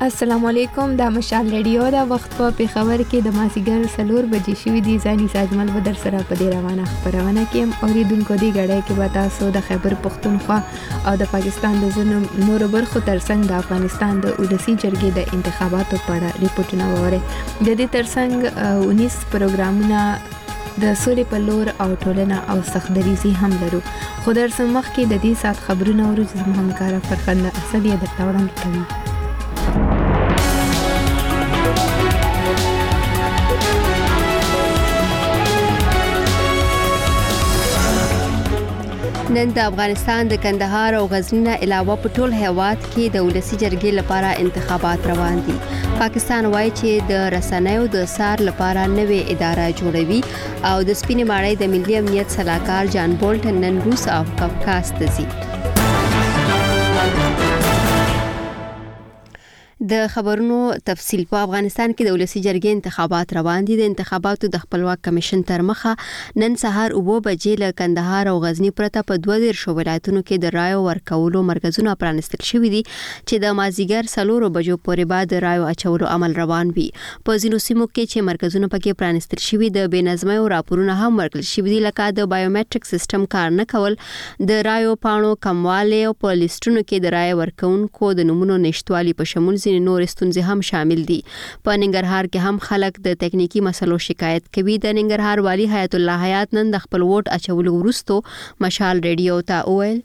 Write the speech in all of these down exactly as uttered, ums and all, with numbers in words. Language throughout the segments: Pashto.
السلام علیکم. د مشال ریډیو دا وخت په پیښور کې د مازیګر څلور بجې شوې دي. ځاني ساجمل به در سره په دې روانه خبرونه کې اوریدونکو دی غړې کې به تاسو د خیبر پختونخوا او د پاکستان د ځینو نورو برخو ترڅنګ د افغانستان د ولسی جرګې د انتخاباتو په اړه ریپورتونه ووري. د دې ترڅنګ انیس پروګرامونه د سولې په لور او ټولنه او سختدریزي هم لرو. خو در سمخ کې د دې سات خبرونه ورځ زموږ همکار فرخنده اسد یې درته وړاندې کوي. نن د افغانستان د کندهار او غزنی نه علاوه په ټول هیواد کې د ولسی جرګې لپاره انتخابات روان دي. پاکستان وایي چې د رسنیو د سار لپاره نوې اداره جوړوي او د سپینې ماړۍ د ملي امنیت صلاحکار جان بولټن نن روس او کافکاس ته ځي. د خبرونو تفصیل. په افغانستان کې د ولسی جرګې انتخابات روان دي. د انتخاباتو د خپلواک کمیشن تر مخه نن سهار اوه بجې له کندهار او غزنی پرته په دوه دیرشو ولایتونو کې د رایو ورکولو مرکزونه پرانستل شوي دي چې د مازیګر څلورو بجو پورې بعد د رایو اچولو عمل روان وي. په ځینو سیمو کې چې مرکزونه پکې پرانستل شوي د بېنظمۍ او راپورونه هم ورکړل شوي دي، لکه د بایومټریک سیستم کار نه کول، د رایو پاڼو کموالی او په لیسټونو کې د رای ورکونکو د نومونو نشټوالي په شمول نور ستونزې هم شامل دي. په ننګرهار کې هم خلک د تکنیکی مسلو شکایت کوي. د ننګرهار والی حیات الله حیات نن د خپل ووټ اچولو وروسته مشال ریډیو ته وویل: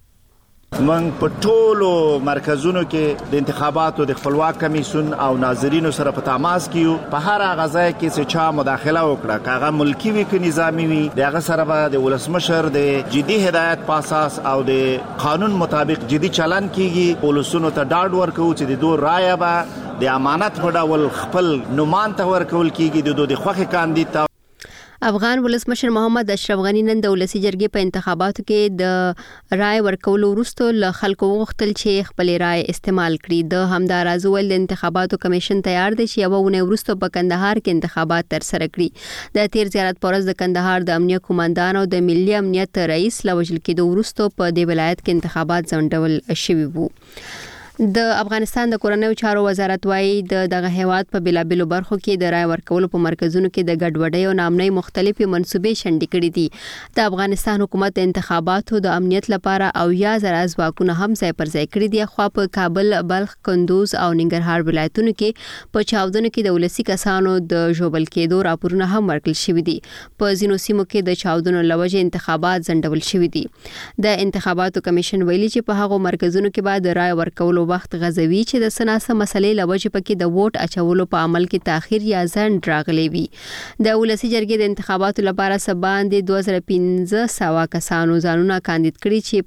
من په ټولو مرکزونو کې د انتخاباتو د خپلواک کمیسیون او ناظرینو سره په تماس کې په هر غزا کې چې چا مداخله وکړه، کاغه ملکی وي که نظامی وي، دغه سره به د ولسمشر د جدي هدایت په اساس او د قانون مطابق جدي چلن کیږي. ولسونو ته ډاډ ورکو چې د دوه رایه به د امانت په ډول خپل نومان ته ورکول کیږي. د دوه د خوخي کاندید افغان ولسمشر محمد اشرف غنی نن د ولسی جرګې په انتخاباتو کې د رای ورکولو وروسته له خلکو وغوښتل چې خپل رای استعمال کړي. د همداراز ول د انتخاباتو کمیشن تیار دی چې یو ونه وروسته په کندهار کې انتخابات تر سره کړي. د تیر زیارت پرز د کندهار د امنیت قومندان او د ملي امنیت رئیس لوجل کې د وروسته په دې ولایت کې انتخابات ځنډول شوي وو. د افغانستان د کورنیو چارو وزارت وايي د دغه هیواد په بلابلو برخو کې د رای ورکولو په مرکزونو کې د ګډوډۍ او نامنۍ مختلفې منسوبې شنډې کړې دي. د افغانستان حکومت د انتخاباتو د امنیت لپاره او یا زره ځواکونه هم ځای پر ځای کړي دي. خو په کابل، بلخ، کندوز او ننګرهار ولایتونو کې په چاودنو کې د ولسی کسانو د ژوبل کېدو راپورونه هم ورکړل شوي دي. په ځینو سیمو کې د چاودنو لوجې انتخابات ځنډول شوي دي. د انتخاباتو کمیشن ویلي چې په هغو مرکزونو کې بعد رای ورکولو وخت غزوي چې د سناسه مسلې لوجې پکې د ووټ اچولو په عمل کې تاخير یا ځنډ راغلی وي. د ولسی جرګې د انتخاباتو لپاره سباندې دوه زره پنځه سوه کسانو ځانونه کاندید کړي چې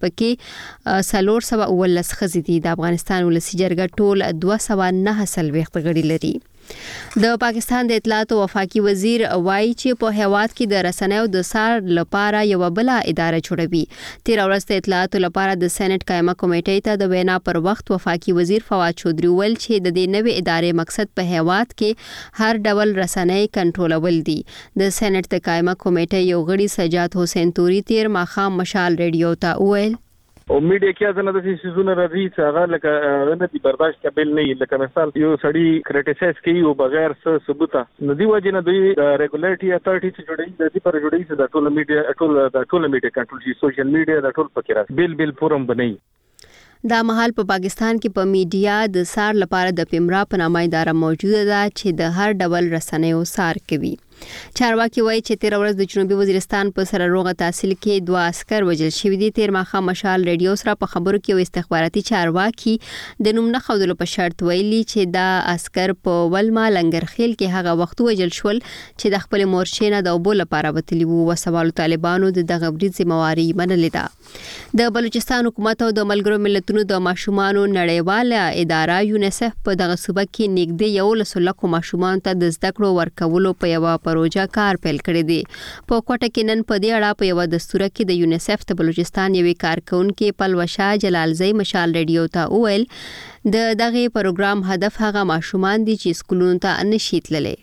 پکې څلور سوه اوولس ښځې دي. د افغانستان ولسی جرګه ټول دوه سوه نهه څلوېښت غړي لري. د پاکستان د اطلاعات او وفاقي وزیر وایي چې په هیواد کې د رسنیو د سار لپاره یو بل اداره جوړوي. تیر ورځ د اطلاعات لپاره د سېنات قائمه کمیټې ته د وینا پر وخت وفاقي وزیر فواد چودري ویل چې د دې نوې ادارې مقصد په هیواد کې هر ډول رسنۍ کنټرولول دي. د سېنات د قائمه کمیټې یو غړي سجاد حسین توري تیر ماخام مشال ریډیو ته ویل: او میډیا کې ځنه د سيزونو راځي چې هغه لکه نه دي برداشت قابل نه وي. لکه مثال یو سړی کریټیسایز کوي او بغیر څه ثبوت نه دی وجه نه دوی ریګولیټری اتھارټی چې جوړي د دې پر جوړي چې د ټول میډیا ټول د ټول میډیا کنټرول شي، سوشل میډیا د ټول پکې راځي. بیل بیل فورم بنئ. دا مهال په پاکستان کې په میډیا د سار لپاره د پیمرا په نامه اداره موجوده ده چې د هر ډول رسنیو سار کوي. چارواکي وایي چې تیر ورځ د جنوبي وزیرستان په سره روغه تحصیل کې دوه عسكر وژل شوي دي. تیر ماښام مشال ریډیو سره په خبرو کې یو استخباراتي چارواکي د نوم نه ښودلو په شرط ویلي چې دا عسكر په ولما لنګرخیل کې هغه وخت وژل شول چې د خپل مورچې نه د اوبو لپاره وتلي وو. وسوالو طالبانو د دغه برید ذمہواري منلې ده. د بلوچستان حکومت او د ملګرو ملتونو د ماشومانو نړیواله اداره یونیسف په دغه صوبه کې نږدې یولس لکو ماشومانو ته د زده کړو ورکولو په یوه پروژه کار پیل کړی دی. په کوټه کې نن په دې اړه په یو دستور کې د یونیسف د بلوچستان یوې کارکونکو پلوشا جلالزی مشال ریډیو ته وویل د دغه پروګرام هدف هغه ماشومان دي چې سکولونو ته نشي تللی.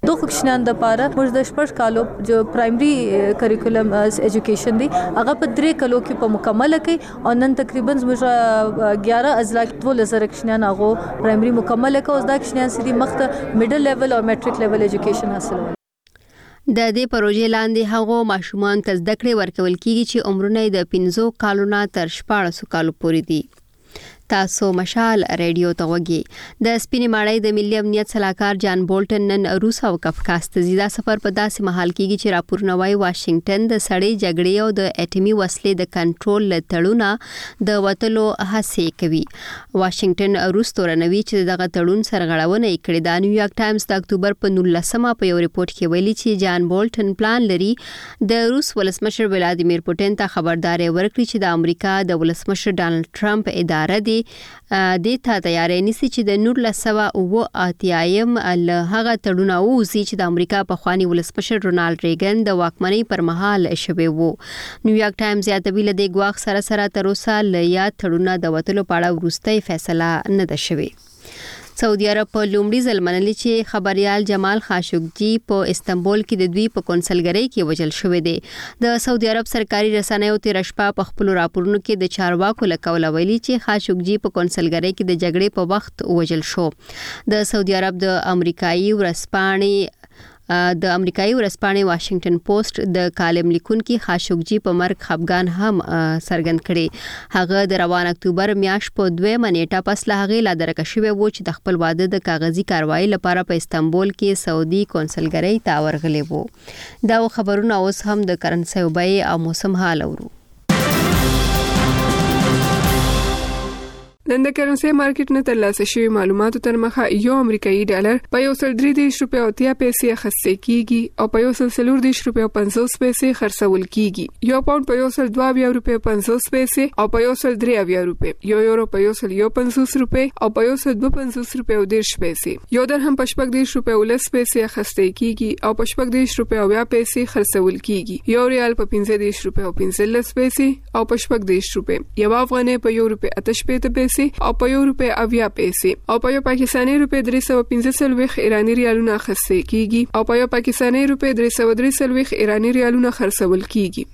دو کښنان د پاره موږ د شپږ کالو جو پرایمري کریکولم ایجوکیشن دی هغه په درې کالو کې په مکمل کې او نن تقریبا موږ ګیارہ ازلا ټول زره کښنان هغه پرایمري مکمل کې اوس دا کښنان سدي مخته میډل لیول او میټریک لیول ایجوکیشن حاصلول. د دې پروژې لاندې هغو ماشومان ته زده کړې ورکول کیږي چې عمرونه د پنځو کالو نه تر شپاړسو کالو پورې دي. تاسو مشال ریډیو ته وګورئ. د سپینې ماړۍ د ملي امنیت صلاحکار جان بولټن نن روس او کفکاس ته ځي. دا سفر په داسې مهال کېږي چې راپورونه وايي واشنگټن د سړې جګړې او د اټومي وسلې د کنټرول له تړونه د وټلو هڅې کوي. واشنگټن روس تورنوي چې دغه تړون سرغړونه یې کړې ده. نیویارک ټایمز د اکتوبر په نولسمه په یو ریپورت کې ویلي چې جان بولټن پلان لري د روس ولسمشر ولادیمیر پوتین ته خبرداري ورکړي چې د امریکا د ولسمشر ډانلډ ټرمپ اداره دی د ته تیارې نیسي چې د نولس سوه اوه اتیایم له هغه تړونه ووځي چې د امریکا پخوانی ولسمشر رونالډ ریګن د واکمنۍ پر مهال شوی وو. نیویارک ټایمز یادوي له دې ګواښ سره سره تر اوسه له یاد تړونه د وټلو په اړه وروستۍ فیصله نه ده شوې. سعودي عرب په لومړي ځل منلي چې خبريال جمال خاشقجي په استنبول کې د دوی په کنسلګرۍ کې وژل شوی دی. د سعودي عرب سرکاري رسنیو تیر شپه په خپل راپورونو کې د چارواکو له قوله ویلي چې خاشقجي په کنسلګرۍ کې د جګړې په وخت وژل شو. د سعودي عرب د امریکایي ورسپانې د امریکایي ورسپانې واشنگټن پوسټ د کالم لیکونکي خاشقجي په مرګ خفګان هم څرګند کړي. هغه د روان اکتوبر میاشت په دویمه نیټه پس له هغې لا درکه شوی وو چې د خپل واده د کاغذي کاروایی لپاره په استنبول کې سعودي کنسلګرۍ ته ورغلی وو. دا خبرونه اوس هم د کرنسۍ بیې او موسم حال اورو. نن د کرنسي مارکیټ نه ترلاسه شوی معلوماتو تر مخه یو امریکایي ډالر په یو سل درې دیرش روپۍ او اتیا پیسې اخیستل کیږي او په یو سل څلور دیرش روپۍ او پنځوس پیسې خرڅول کیږي. یو پاونډ په یو سل دوه اویا روپۍ او پنځوس پیسې او په یو سل درې اویا روپۍ. یو یورو په یو سل یو پنځوس روپۍ او په یو سل دوه پنځوس روپۍ او دیرش پیسې. یو درهم په شپږ دیرش روپۍ او لس پیسې اخیستل کیږي او په شپږ دیرش روپۍ او اویا پیسې خرڅول کیږي. یو ریال په پنځه دیرش روپۍ او پنځلس پیسې او په شپږ دیرش روپۍ. یو افغانۍ په یو روپۍ اته شپېته پیسې او په یو روپۍ اویا پیسې او په یو پاکستاني روپۍ درې سوه پنځه څلوېښت ایراني ریالونه اخیستل کیږي او په یو پاکستاني روپۍ درې سوه درې څلوېښت ایراني ریالونه خرڅول کیږي.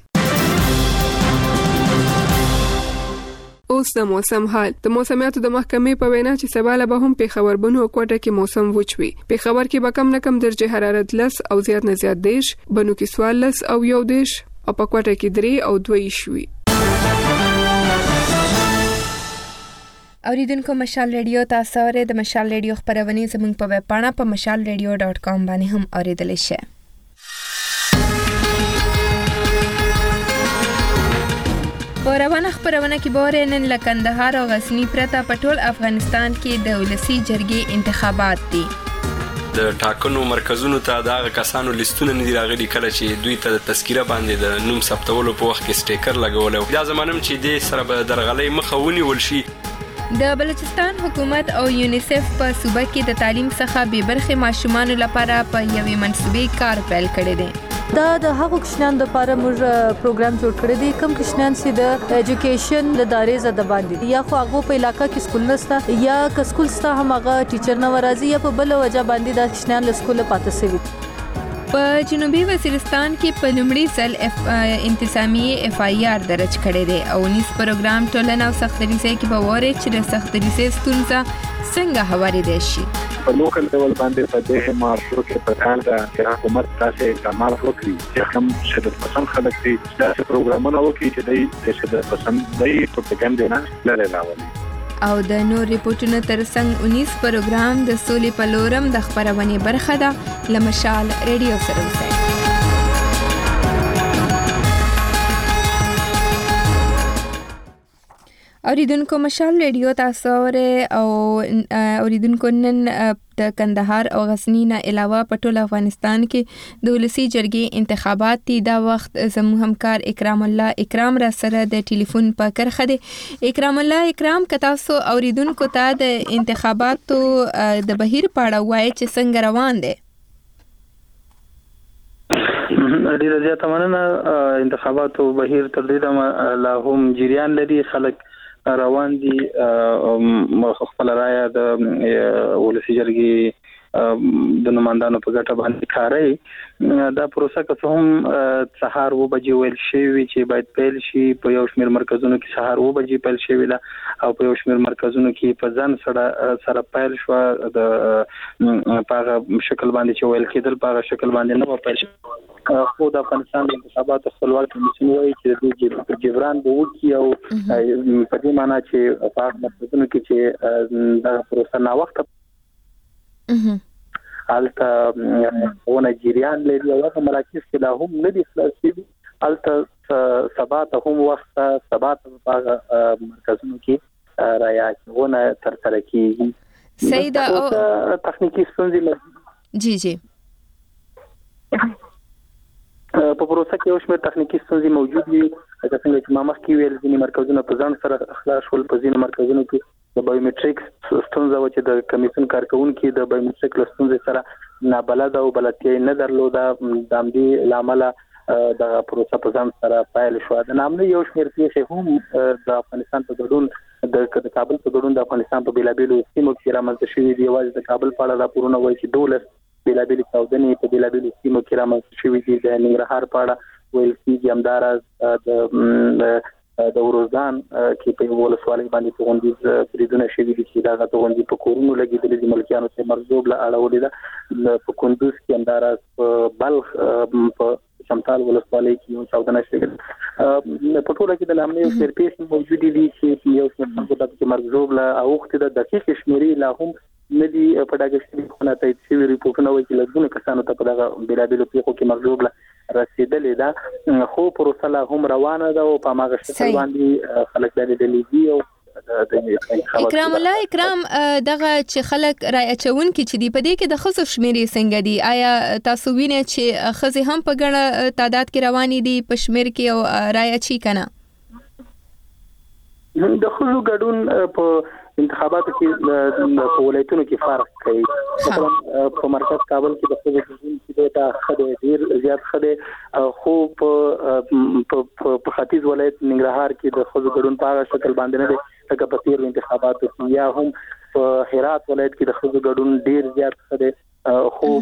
اوس د موسم حال. د موسمیاتو د محکمې په وینا چې سبا له به هم پېښور بنو او کوټه کې موسم وچ وي. پېښور کې به کم نه کم درجه حرارت لس او زیات نه زیات دیش، بنو کې څوارلس او یو دیش او په کوټه کې درې او دوه شوي. اوریدونکو مشال ریډیو تاسو اورئ. د مشال ریډیو خبرونه زموږ په ویب پاڼه په مشال ریډیو ډاٹ کام باندې هم اوریدل شي. په روانه خبرونه کې به نن له کندهار او غزنی پرته په ټول افغانستان کې د ولسی جرګې انتخابات دي. د ټاکنو مرکزونو ته د کسانو لیستونه نه دی راغلي کله چې دوی ته د تذکره باندې د نوم ثبتولو په وخت کې سټیکر لګول. دا زمانم چې د سره به درغلي مخه ونیول شي. د بلوچستان حکومت او یونیسف په صوبه کې د تعلیم څخه بې برخې ماشومان لپاره په یوې منصوبې کار پیل کړی دی. دا د هغو کښنان لپاره موږ پروګرام جوړ کړی دی کوم کښنان چې د ایجوکیشن له دارې زده باندې یا خو هغه په علاقې کې سکول نشته یا که سکول ستا هم هغه ټیچر نه ورازي یا په بل وجه باندې دا کښنان له سکول پاتې شوي. په جنوبي وزیرستان کې په لومړي ځل انتظامی اف آی آر درج کړی دی او نیس پروګرام ټولنه او سختریزه کې به وره چې د سختریزه ستونزه څنګه هواري دي شي. په لوکل ډول باندې په دې مارشو کې په کال دا چې حکومت تاسو اقدامات وکړي چې کوم شدت پسند خلک دي دا پروګرامونه وکړي چې د شدت پسند دی پروپاګاندا نه لري راوړي. او د نور ریپورتونو ترڅنګ اونیس پروګرام د سولې په لورم د خبرونه برخه ده. لمشال ریډیو سره اوسئ. اوریدونکو مشال ریډیو تاسو او اوریدونکو نن د کندهار او غزنی نه علاوه په ټول افغانستان کې د ولسی جرګې انتخابات دي. دا وخت زموږ همکار اکرام الله اکرام را سره د ټلیفون په کرخه دی. اکرام الله اکرام که تاسو اوریدونکو ته د انتخاباتو د بهیر په اړه وایي چې څنګه روان دي. ډیره زیاته مننه. انتخاباتو بهیر تر دې لا هم جریان لري. خلک روان دي خپل رائے د ولسی جرګې د نمائندانو په ګټه باندې کاري دا پروسه که هم سهار و بجې ویل شوی چې باید پیل شي په یو شمېر مرکزونو کې سهار و بجې پیل شوی دا او په یو شمېر مرکزونو کې په ځان سره سره پیل شو د پاغه شکل باندې چې ویل کېدل پاغه شکل باندې نه پیل شو خو د افغانستان د انتخاباتو خپلواک کمیسیون وایي چې د جبران به وکړي او په دې معنی چې په هغه مرکزونو کې چې دا پروسه نا وخت البته ونه جریان لري او هغه مراکز کې لا هم نه دي خلاصېږي البته سبا ته هم وخت سبا ته په مرکزونو کې راياتونه تر سره کیږي سیدا او تخنیکی ستونزې جی جی په پروسه کې یو شمېر تخنیکی ستونزې موجود دي لکه څنګه چې ما مخکې ویل ځینې مرکزونه په ځان سره خلاص شول په ځینې مرکزونو کې د بایومټریک ستونزه و چې د کمیسیون کارکونکو د بایومټریک ستونزې سره نابلد او بلدتیا نه درلوده د همدې لامل د پروسه په ځان سره پایل شو د نامنه یو شمېر پیښې هم د افغانستان په ګډون د کابل په ګډون د افغانستان په بیلابیلو سیمو کې رامنځته شوې دي واځي د کابل په اړه راپورونه وایي چې دولس بیلابیلي چاودنې په بیلابیلو سیمو کې رامنځته شوې دي د ننګرهار په اړه ویل کېږي همداراز د د وروزان کې په ولسوالۍ باندې توغندي پریدونه شوي دي چې دا توغندي په کورونو لګېدلې دي ملکیانو ته مرزوب له اړولې ده په کندوز کې همداراز په بلخ په شمتال ولسوالۍ کې یو چاودنه شوې ده په ټوله کې د لامل یو څېر پیښې موجودې دي چې یو څه خلکو ته مرزوب له اوخت د دقیق شمیرې لا هم ندي په دغه شی خونه ته چې ریپورتونه وایي چې لږونه کسانو ته په دغه بیلابیلو پیښو کې مرزوب له رسیدلې ده خو پروسه لا هم روانه ده او په ماغه شکل باندې خلک د لیدي او اکرام الله اکرام دغه چې خلک رای اچون کې چې دی په دې کې د خصوص شمیرې څنګه دي آیا تاسو وینئ چې خزي هم په ګڼه تعداد کې روانې دي په شمیر کې او رای اچي کنه د خزو ګډون په انتخاباتو کې په ولایتونو کې فرق کوي مثلا په مرکز کابل کې د خزو ګډون کې دا خدای ډیر زیات خدای خو په په ختیځ ولایت ننګرهار کې د خزو ګډون په هغه شکل باندې نه دی لکه په تیر انتخاباتو کې یا هم په هرات ولایت کې د خزو ګډون ډیر زیات خدای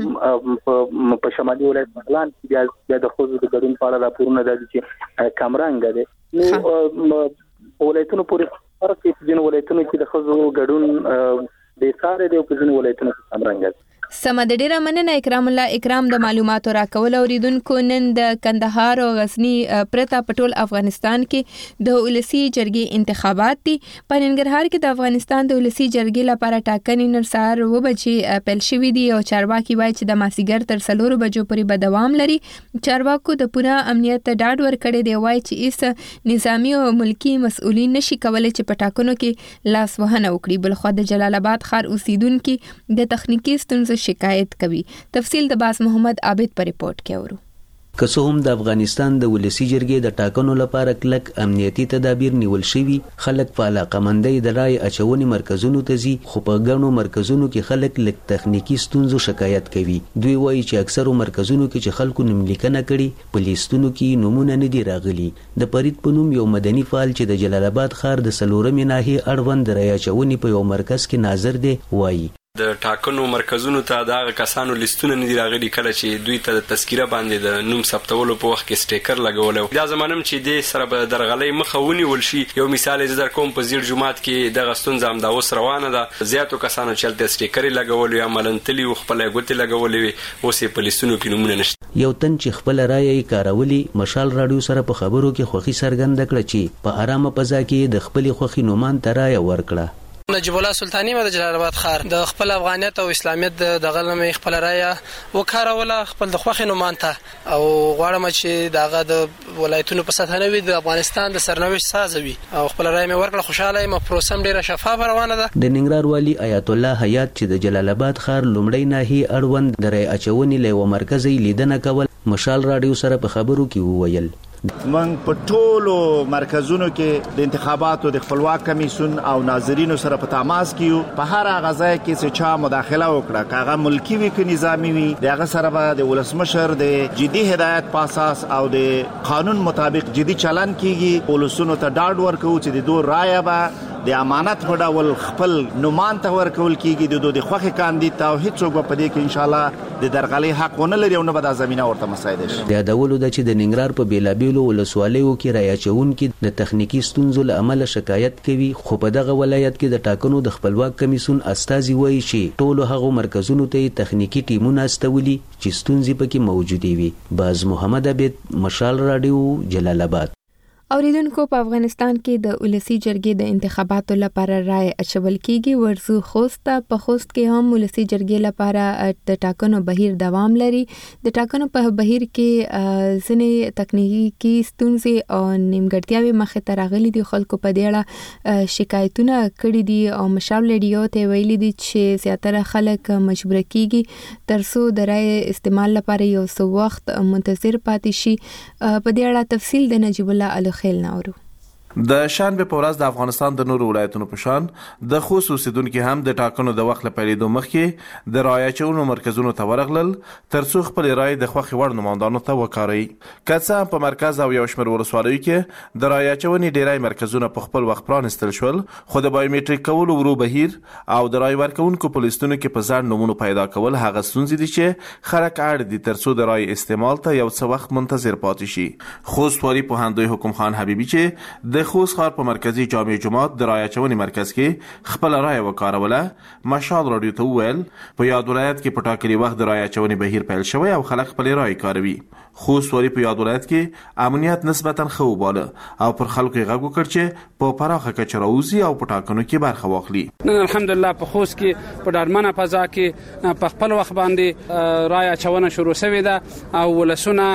خو په شمالي ولایت بغلان کې بیا د خزو ګډون په اړه راپورونه دي چې کمرنګ دي نو ولایتونو پورې فرق کې ځینې ولایتونو کې د خزو ګډون د ساره دی او په ځینې ولایتونو کې کمرنګ دي سم د ډیره مننه اکرام الله اکرام د معلوماتو راکول اوریدونکو نن د کندهار او غزنی پرتا پټول افغانستان کې د ولسی جرګې انتخابات دي په ننګرهار کې د افغانستان د ولسی جرګې لپاره ټاکنې نن سهار و بجې پیل شوې دي او چارواکي وایي چې د ماسیګر تر څلورو بجو پورې به دوام لري چارواکو د پوره امنیت ډاډ ورکړی دی وایي چې ایس نظامی او ملکی مسؤلین نشي کولای چې په ټاکنو کې لاس وهنه وکړي بل خو د جلال آباد ښار اوسیدونکو د تخنیکی ستونزو شکایت کوي تفصیل د باز محمد عابد پر ریپورت کې اورو که څه هم د افغانستان د ولسی جرګې د ټاکنو لپاره کلک امنیتي تدابیر نیول شوي خلک په علاقمندۍ د رای اچونې مرکزونو ته ځي خو په ګڼو مرکزونو کې خلک لږ تخنیکی ستونزو شکایت کوي دوی وایي چې اکثرو مرکزونو کې چې خلکو نوملیکنه کړي په لیستونو کې نومونه نه دي راغلي د فرید په نوم یو مدني فعال چې د جلال آباد ښار د څلورمې ناحیې اړوند رای اچونې په یو مرکز کې ناظر دی وایي د ټاکنو مرکزونو ته د کسانو لیستونه نه دي راغلي کله چې دوی ته د تذکره باندې د نوم ثبتولو په وخت کې سټیکر لګول دا زمانم چې د سره به درغلې مخاوني ولشي یو مثال یې در کوم په زیر جمعات کې د غستون زم دا اوس روانه ده زیاتو کسانو چې د سټیکر لګول یا ملنتلی خپل غوتی لګولې اوس په لیستونو کې نمونه نشته یو تن چې خپل رائے کارولی مشال رادیو سره په خبرو کې خوخي سرګند کړ چې په آرامه فضا کې د خپل خوخي نومان ترای ورکړه نجیب الله سلطانی مده جلال آباد ښار د خپل افغانیت او اسلامیت د غلمې خپل رایه وکاروله خپل د خوخي نومان ته او غواړم چې داغه د ولایتونو په سطح نه وي د افغانستان د سرنوشت سازوي او خپل رایه مې ورکړه خوشاله یم پروسم ډیره شفافه روانه ده د ننګرهار والی آیت الله حیات چې د جلال آباد ښار لومړی ناحیه اړوند د رای اچونې له مرکزي لیدنه کول مشال رادیو سره په خبرو کې وویل من په ټولو مرکزونو کې د انتخاباتو د خپلواک کمیسیون او ناظرینو سره په تماس کې په هر هغه ځای کې چې چا مداخله وکړه کاغه ملکی وي که نظامی وي دغه سره به د ولسمشر د جدي هدایت په اساس او د قانون مطابق جدي چلن کیږي ولسونو ته ډاډ ورکوي چې د دوه رائے به د امانت په ډول خپل نومان ته ورکول کیږي د دوی خوخه کاندید ته هیڅوک په دې کې ان شاء الله د درغلي حق ونه لري او نه به د زمينه ورته مساعده شي. د ډول د چې د ننګرهار په بیلابیلو ولسوالیو کې رايچون کې د تخنیکی ستونزو له امله شکایت کوي، خو په دغه ولایت کې د ټاکنو د خپلواک کمیسون استازي وایي چې ټولو هغو مرکزونو ته تخنیکی ټیمونه استولي چې ستونزې پکې موجودې وي. باز محمد عبید، مشال رادیو، جلال آباد. اوریدونکو، په افغانستان کې د ولسی جرګې د انتخاباتو لپاره رائے اچول کیږي. ورزو خوست په خوست کې هم ولسی جرګې لپاره د ټاکنو بهیر دوام لري. د ټاکنو په بهیر کې ځینې تکنیکی ستونزې او نیمګړتیاوې مخې ته راغلي دي. خلکو په دې اړه شکایتونه کړي دي او مشال ریډیو ته ویلي دي چې زیاتره خلک مجبور کیږي ترڅو د رائے استعمال لپاره یو څه وخت منتظر پاتې شي. په دې اړه تفصیل د نجیب الله خیل ناورو. د شنبه په ورځ د افغانستان د نورو ولایتونو په شان د خوست اوسیدونکو هم د ټاکنو د وخت لپاره د مخکې د رایه چونو مرکزونو ته ورغلل ترڅو خپل رایه د خوخي وړ نمائندانو ته وکاري. کڅه په مرکز او یو شمېر ولسوالیو کې د رایه چونې ډیری مرکزونه په خپل وخت پرانستل شول، خو د بایومټریک کولو ورو بهیر او د رایه ورکونکو په لیستونو کې په ځان نمونه پیدا کول هغه ستونزې دي چې خلک اړ دي ترڅو د رایه استعمال ته یو څه وخت منتظر پاتې شي. خوست واری پوهندوی حکم خان حبیبی چې د خوست ښار په مرکزی جامع جماعت د رایه چونې مرکز کې خپل رایه وکاروله، مشال رادیو ته وویل په یاد ولایت کې په ټاکلي وخت د رایه چونې بهیر پیل شوی او خلک خپل رایه کاروي. خوست واری په یاد ولایت کې امنیت نسبتا ښه وباله او پر خلکو یې غږ وکړ چې په پراخه کچه راوځي او په ټاکنو کې برخه واخلي. نن الحمدلله په خوست کې په ډاډمنه فضا کې په خپل وخت باندې رایه چونه شروع شوې ده او ولسونه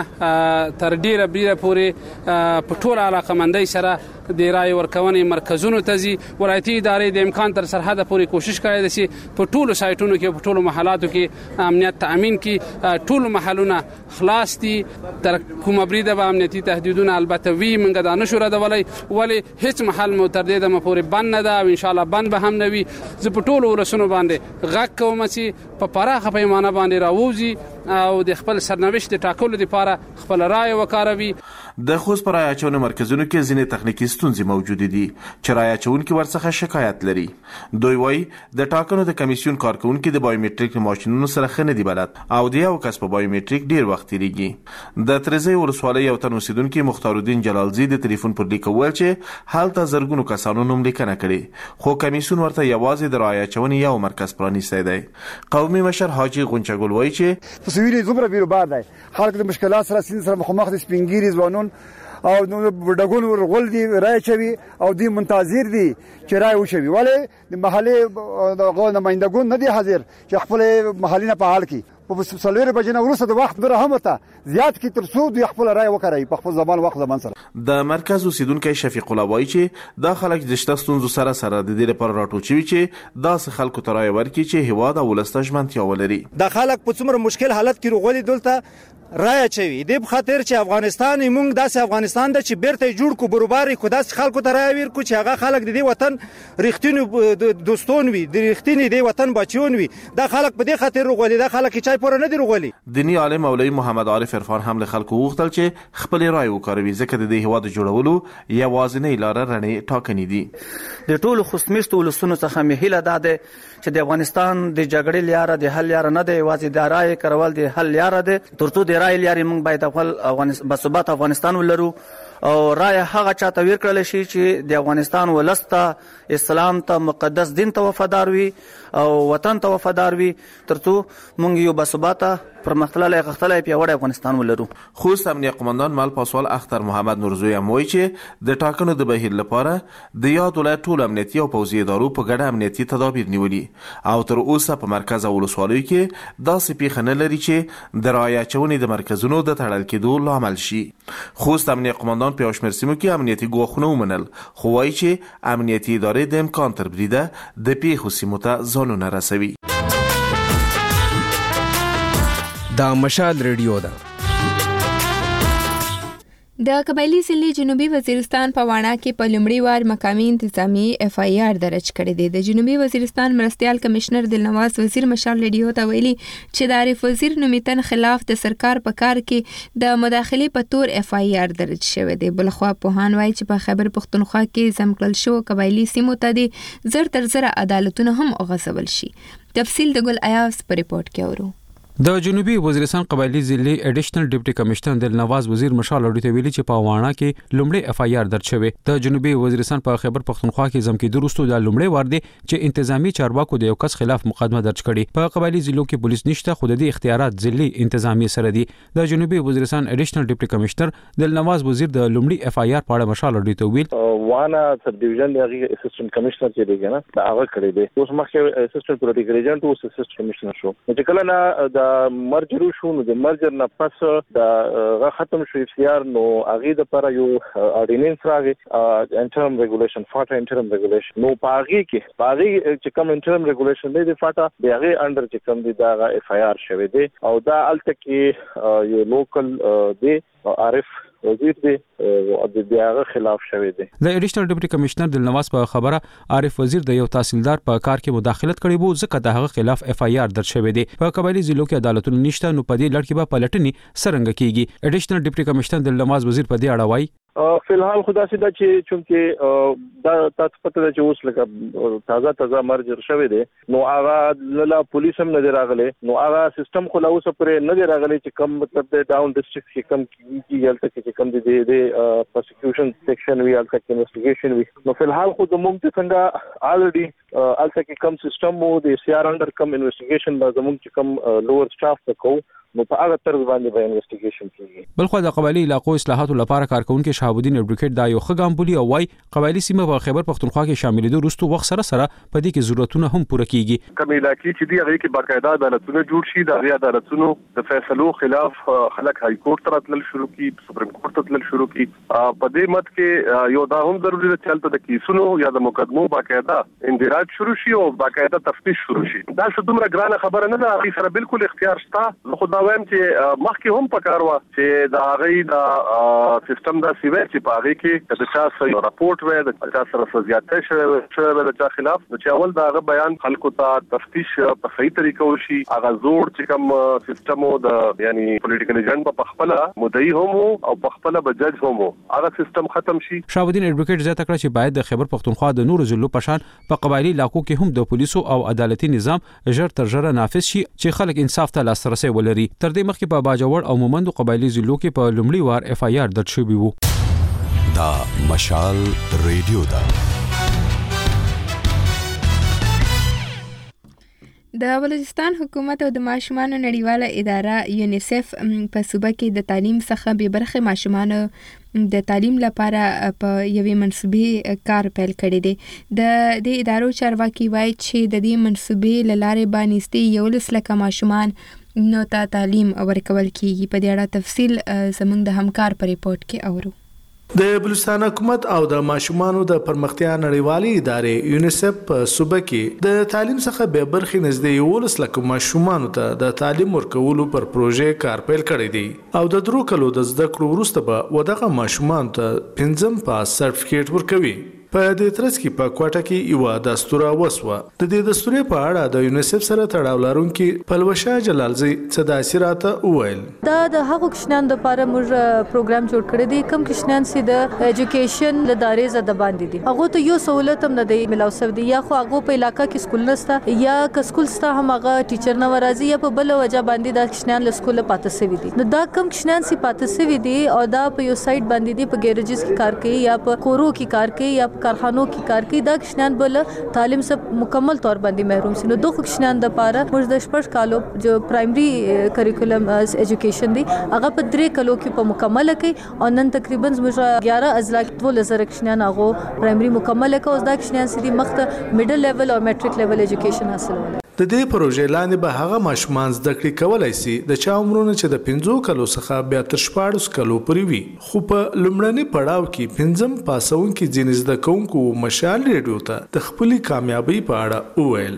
تر ډیره ډیره پورې په ټول علاقمندۍ سره د رایه ورکونې مرکزونو ته ځي. ولایتي ادارې د امکان تر سرحده پورې کوشش کوي چې په ټولو سایټونو کې په ټولو محلاتو کې امنیت تامین کړي. ټولو محلونه خلاص دي، تر کومه بریده به امنیتي تهدیدونه البته وی منګه دا نشو ردولی، ولی هیڅ محل مو تر دې دمه پورې بند نه ده او ان شاء الله بند به هم نه وي. زه په ټولو ولسونو باندې غږ کوم چې په پراخه پیمانه باندې راووځي او د خپل سرنوشت د ټاکلو لپاره خپل رایه وکاروي. د خوست پر رایه چونې مرکزونو کې ځینې تخنیکی ستونزې موجود دي چې رایه چونکي ورڅخه شکایت لري. دوی وایي د ټاکنو د کمیسیون کارکونکي د بایومټریک ماشینونو سره ښه نه دي بلد او د یو کس په بایومټریک ډیر وخت تیریږي. د ترزی ولسوالۍ یو تن اوسیدونکي مختارالدین جلالزی د ټلیفون پر لیک وویل چې هلته زرګونو کسانو نوم لیکنه کړې خو کمیسیون ورته یوازې د رایه چونې یو مرکز پرانیستی دی. قومي مشر حاجي غونچګل وایي چې په سویل زمره بیروبار دی، خلک د مشکلات سره سین سره مخامخ دي، سپینګیری ځوانون او ډګون ورغول دي رای چوي او دی منتظر دي چې رای وشوي، ولی د محلي دغه نمائندګون نه دي حاضر چې خپل محلي نه فعال کړي. په سلویر بجنه ورسره د وخت بره هم ته زیات کی تر څو دوی خپل رای وکړي په خپل زمان وخت زمان سره. د مرکز اوسیدونکو شفیق الله وایي چې دا خلک د شته ستونزو سره سره د دې لپاره راټول شوي چې داسې خلکو ته رای ورکړي چې هیواد او ولس ته ژمنتیا ولري. د خلک په څومره مشکل حالت کې راغلي دلته رای چوي د خاطر چې افغانستان موږ داسې افغانستان د چې بیرته جوړ کو بروباري کو داسې خلکو ته رای ورکو چې هغه خلک د دې وطن رښتینی دوستون وي، د رښتینی د وطن بچیون وي. دا خلک په دې خاطر راغلي، دا خلک چې چای پوره نه دی راغلي. دینی عالم مولوی محمد عارف عرفان هم له خلکو وغوښتل چې خپل رای وکاروي ځکه د دې هیواد جوړولو یوازینۍ لاره رڼې ټاکنې دي. د ټولو خوستمیشتو ولسونو څخه مې هیله ده چې د افغانستان د جګړې لاره د حل لاره نه دی، یوازې د رای کارول د حل لاره ده. ترڅو د رای لارې موږ باید خپل افغانستان بثبات افغانستان ولرو او رای هغه چاته ورکړل شي چې د افغانستان ولسته اسلام ته مقدس دین ته وفادار وي او وطن ته وفادار وي ترڅو موږ یو بثباته پرمختللی غختلی پیاوړی افغانستان ولرو. خوست امنیه قماندان مال پاسوال اختر محمد نورزوی هم وایي چې د ټاکنو د بهیر لپاره د یاد ولایت ټول امنیتي او پوځي ادارو په ګډه امنیتي تدابیر نیولي او تر اوسه په مرکز او ولسوالیو کې داسې پیښه نه لري چې د رایه چونې د مرکزونو د تړل کېدو لامل شي. خوست امنیه قماندان په یو شمېر سیمو کې امنیتي ګواښونه ومنل خو وایي چې امنیتي ادارې د امکان تر بریده د پیښو سیمو ته ځانونه رسوي. دا مشال ریډیو ده. د قبایلی ضلع جنوبي وزیرستان په واڼه کې په لومړي وار مقامي انتظامی اف آی آر درج کړی دی. د جنوبي وزیرستان مرستیال کمشنر دلنواز وزیر مشال ریډیو ته ویلي چې د عارف وزیر نومیتن خلاف د سرکار په کار کې د مداخلې په تور اف آی آر درج شوی دی. بلخوا پوهان وایي چې په خیبر پښتونخوا کې زمکړل شو قبایلی سیمو ته د زر تر زر عدالتونه هم وغځول شي. تفصیل د ګل ایاس په ریپورت کې اورو. د جنوبي وزیرستان قبایلی ضلع اډیشنل ډیپټي کمشنر دلنواز وزیر مشال اډی ته ویلي چې په واڼه کې لومړی اف آی آر درج شوی. د جنوبي وزیرستان په خیبر پښتونخوا کې زمکې درستو د لومړی وار دی چې انتظامی چارواکو د یو کس خلاف مقدمه درج کړي. په قبایلی ضلعو کې پولیس نشته، خو د دې اختیارات ضلعي انتظامی سره دي. د جنوبي وزیرستان اډیشنل ډیپټي کمشنر دلنواز وزیر د لومړی اف آی آر په اړه مشال اډی ته ویل واڼه سب ډیویژن دی اسسټنټ کمشنر چې دی کنه دا هغه کړی دی. اوس مخکې اسسټنټ پولیټیکل ایجنټ او اسسټنټ کمشنر شو چې کله نه د مرجر شو نو د مرجر نه پس د ختم شو اختیار نو هغه د پر یو اورډیننس راغی انټرم ریګولیشن فاټا انټرم ریګولیشن نو پاغي کې پاغي چې کوم انټرم ریګولیشن دی د فاټا د هغه انډر چې کوم دی دا اف آی آر شوی دی او دا الته کې یو لوکل دی عارف وزیر دی او د هغه خلاف شوی دی. د اډیشنل ډیپټي کمشنر دلنواز په خبره عارف وزیر د یو تحصیلدار په کار کې مداخلت کړې وو ځکه د هغه خلاف اف آی آر درج شوی دی. په قبایلی ضلعو کې عدالتونه نشته نو په دې لړ کې به پلټنې څرنګه کیږي. اډیشنل ډیپټي کمشنر دلنواز وزیر په دې اړه وایي فلحال خدا سي دا چې چونکه دا تاسو پته ده چې اوس لکه تازه تازه مرجر شوی دی نو هغه لا پولیس هم نه راغله نو هغه سیستم خو لا اوس پرې نه راغلی چې کوم مطلب د ډاون ډیسټریکټ کې کوم کیږي هلته کې کوم دی د پروسیکیوشن سیکشن وی هلته کې انویسټیګیشن وی نو فلحال خو د موږ څنګه الریډي هلته کې کوم سیستم وو د سی آر انډر کوم انویسټیګیشن به زموږ چې کوم لوور سټاف وکړو نو په هغه طرز باندې به انویسټیګیشن کیږي. بلخو د قبایلی علاقو اصلاحاتو لپاره کارکونکو شهاب الدین اډوکیټ دا یو ښه ګام بولي او وايي قبایلی سیمه په خیبر پښتونخوا کې شاملېدو وروسته وخت سره سره په دې کې ضرورتونه هم پوره کیږي. کوم علاقې چې دی هغه کې باقاعده عدالتونه جوړ شي د عدالتونو د فیصلو خلاف خلک های کورټ ته راتلل شروع کی سپریم کورټ ته تلل شروع کی په دې مت کې یو دا هم ضروري ده چې هلته د کیسونو یا د مقدمو باقاعده اندراج شروع شي او باقاعده تفتیش شروع شي. دا څه دومره ګرانه خبره نه ده، هغه سره بالکل اختیار شته. خو دا وایم چې مخکې هم پکار و چې دا هغه د سیستم دا سیوی چې په هغه کې د چا سره راپورټ وای د چا سره زیاته شوی شوی د چا خلاف نو چې اول دا هغه بیان خلکو ته تفتیش په صحیح طریقه وشي. هغه زوړ چې کوم سیستم د یعنی پولیټیکل ایجنټ په خپل مدعي هم او په خپل بجج هم هغه سیستم ختم شي. شهاب الدین اډوکیټ زیاته کړ چې باید د خیبر پښتونخوا د نورو ضلعو په شان په قبایلی علاقو کې هم د پولیسو او عدالتي نظام ژر تر ژره نافذ شي چې خلک انصاف ته لاسرسي ولري. تر دې مخکې په باجوړ او مومندو قبایلی ضلعو کې په لومړي وار اف آی آر درج شوی وو. دا مشال ریډیو دا د بلوچستان حکومت او د ماشومانو نړیواله اداره یونیسف په صوبه کې د تعلیم څخه به برخه ماشومانو د تعلیم لپاره په یوې منصوبې کار پیل کړی دی. د دې ادارو چارواکي وایي چې د دې منصوبې له لارې به نږدې یولس لکه ماشومان نو ته تعلیم ورکول کیږي. په دې اړه تفصیل زموږ د همکار په ریپورت کې اورو. د بلوچستان حکومت او د ماشومانو د پرمختیا نړیوالې ادارې یونیسف په صوبه کې د تعلیم څخه به برخې نږدې یولس لکه ماشومانو ته د تعلیم ورکولو پر پروژې کار پیل کړی دی او د درو کلو د زده کړو وروسته به ودغه ماشومانو ته پنځم پاس سرټیفیکیټ ورکوي. په دې ترڅ کې په کوټه کې یو دستور وسوه. د دې دستورې په اړه د یونیسف سره تړاو لرونکي پلوشه جلالزی صداسراته وویل دا د هغو کشنان لپاره موږ پروګرام جوړ کړی دی کوم کشنان چې د ایجوکیشن لدارې زده باندې دي هغه ته یو سہولت هم نه دی ملاو شوی دی یا خو هغه په علاقہ کې سکول نشته یا که سکول ستا هم هغه ټیچر نه ورازي یا په بل وجه باندې د کشنان له سکول پاتې شوی دي. نو دا کوم کشنان چې پاتې شوی دي او دا په یو سایت باندې دی په ګیرجز کې کار کوي یا په کورو کې کار کوي یا کارخانو کې کار کوي دا کشنان بل تعلیم څخه مکمل طور باندې محروم سي. نو دوه کشنان د پاره موږ د شپږ کالو جو پرایمري کریکولم ایجوکیشن دی هغه په درې کالو کې په مکمل کې او نن تقریبا موږ یازده ازلا کې ولزر کشنان هغه پرایمري مکمل کې اوس دا کشنان سي مخته میډل لیول او میټریک لیول ایجوکیشن حاصلول. د دې پروژې لاندې به هغه ماشومان زده کړې کولای شي د چا عمرونه چې د پنځو کلو څخه بیا تر شپاړس کلو پورې وي. خو په لومړني پړاو کې پنځم پاسونکي ځینې زده کوونکو مشال ریډیو ته د خپلې کامیابی په اړه وویل.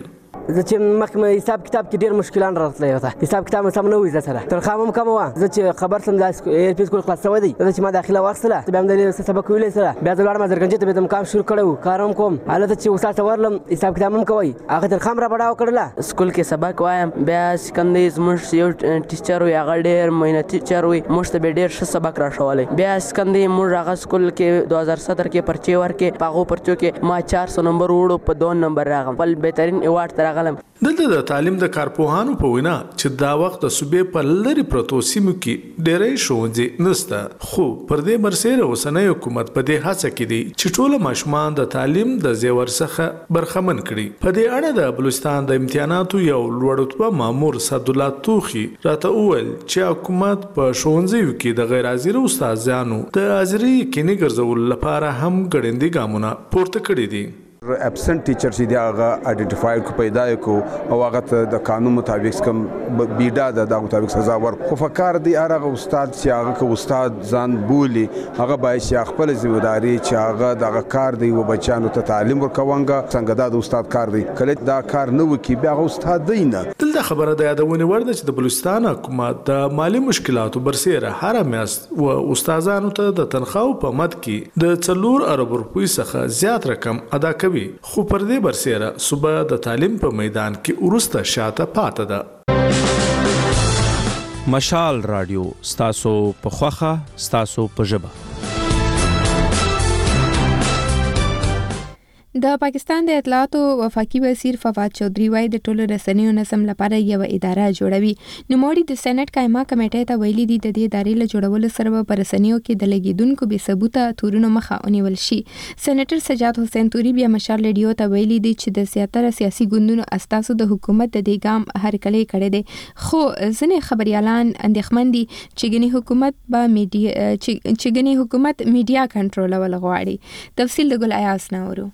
زه چې مخکې حساب کتاب کې ډېر مشکلان راتللی وته حساب کتاب مې سم نه وي زه سره تنخوا هم کمه وه زه چې خبر سم دا ایر پي سکول خلاص شوی دی زه چې ما داخله واخیستله بیا هم د سبق ویلی سره بیا زه لاړم زرګنجې ته بیا د کام شروع کړی و کار هم کوم هلته چې استاد ته ورلم حساب کتاب هم کوئ هغه تنخوا هم را بډاوه کړله سکول کې سبق وایم بیا چې کوم دی زموږ یو ټیچر وي هغه ډېر مهینه ټیچر وي موږ ته به ډېر ښه سبق راښولی بیا چې کوم دی موږ هغه سکول کې دو هزار ستر کې پرچې ورکې په هغو پرچو کې ما چار سو نمبر وړو په دوه نمبر راغلم خپل بهترین ایوارډ ته راغلم دلته د تعلیم د کارپوهانو په وینا چې دا وخت د صوبې په لرې پرتو سیمو کې ډېری ښوونځي نشته خو پر دې برسېره اوسنی حکومت په دې هڅه کې دی چې ټول ماشومان د تعلیم د زیور څخه برخمن کړي په دې اړه د بلوچستان د امتحاناتو یو لوړ رتبه مامور سعدالله توخي راته وویل چې حکومت په ښوونځیو کې د غیر حاضر استادانو د حاضرۍ یقیني ګرځولو لپاره هم ګړندي ګامونه پورته کړي دي ابسنٹ ټیچر چې دی هغه آئیډنټیفای کو پیدا کو او هغه ته د قانون مطابق کوم بیډا د د مطابق سزا ور خو فکر دی هغه استاد چې هغه کو استاد ځان بولی هغه باید چې خپل ځمېداري چې هغه دغه کار دی و بچانو ته تعلیم ورکوونګه څنګه د استاد کار دی کله دا کار نه وکي بیا هغه استاد دی نه دلته خبره د یادونه ورده چې د بلوچستان حکومت د مالی مشکلاتو برسېره هر میاشت و استادانو ته د تنخواو په مد کې د څلور ارب روپۍ څخه زیات رقم ادا کوي خو پر دې برسېره صوبه د تعلیم په میدان کې وروسته شاته پاتې ده مشال رادیو ستاسو په خوخه ستاسو په ژبه د پاکستان د اطلاعاتو وفاقي وزیر فواد چودھری وايي د ټولو رسنیو نظم لپاره یو اداره جوړوي نو موري د سېنات قائمه کمیټې ته ویلي دي د دې ادارې له جوړولو سره په رسنیو کې د لګیدونکو بې ثبوته تورونو مخه ونیول شي سېنیټر سجاد حسین توري بیا مشال ریډیو ته ویلي دي چې د زیاتره سیاسي ګوندونو استاسو د حکومت د دې ګام هرکلی کړی دی خو ځینې خبريالان اندېښمن دي چې ګنې حکومت به میډیا چې ګنې حکومت میډیا کنټرولول غواړي تفصیل د ګل ایاس ناورو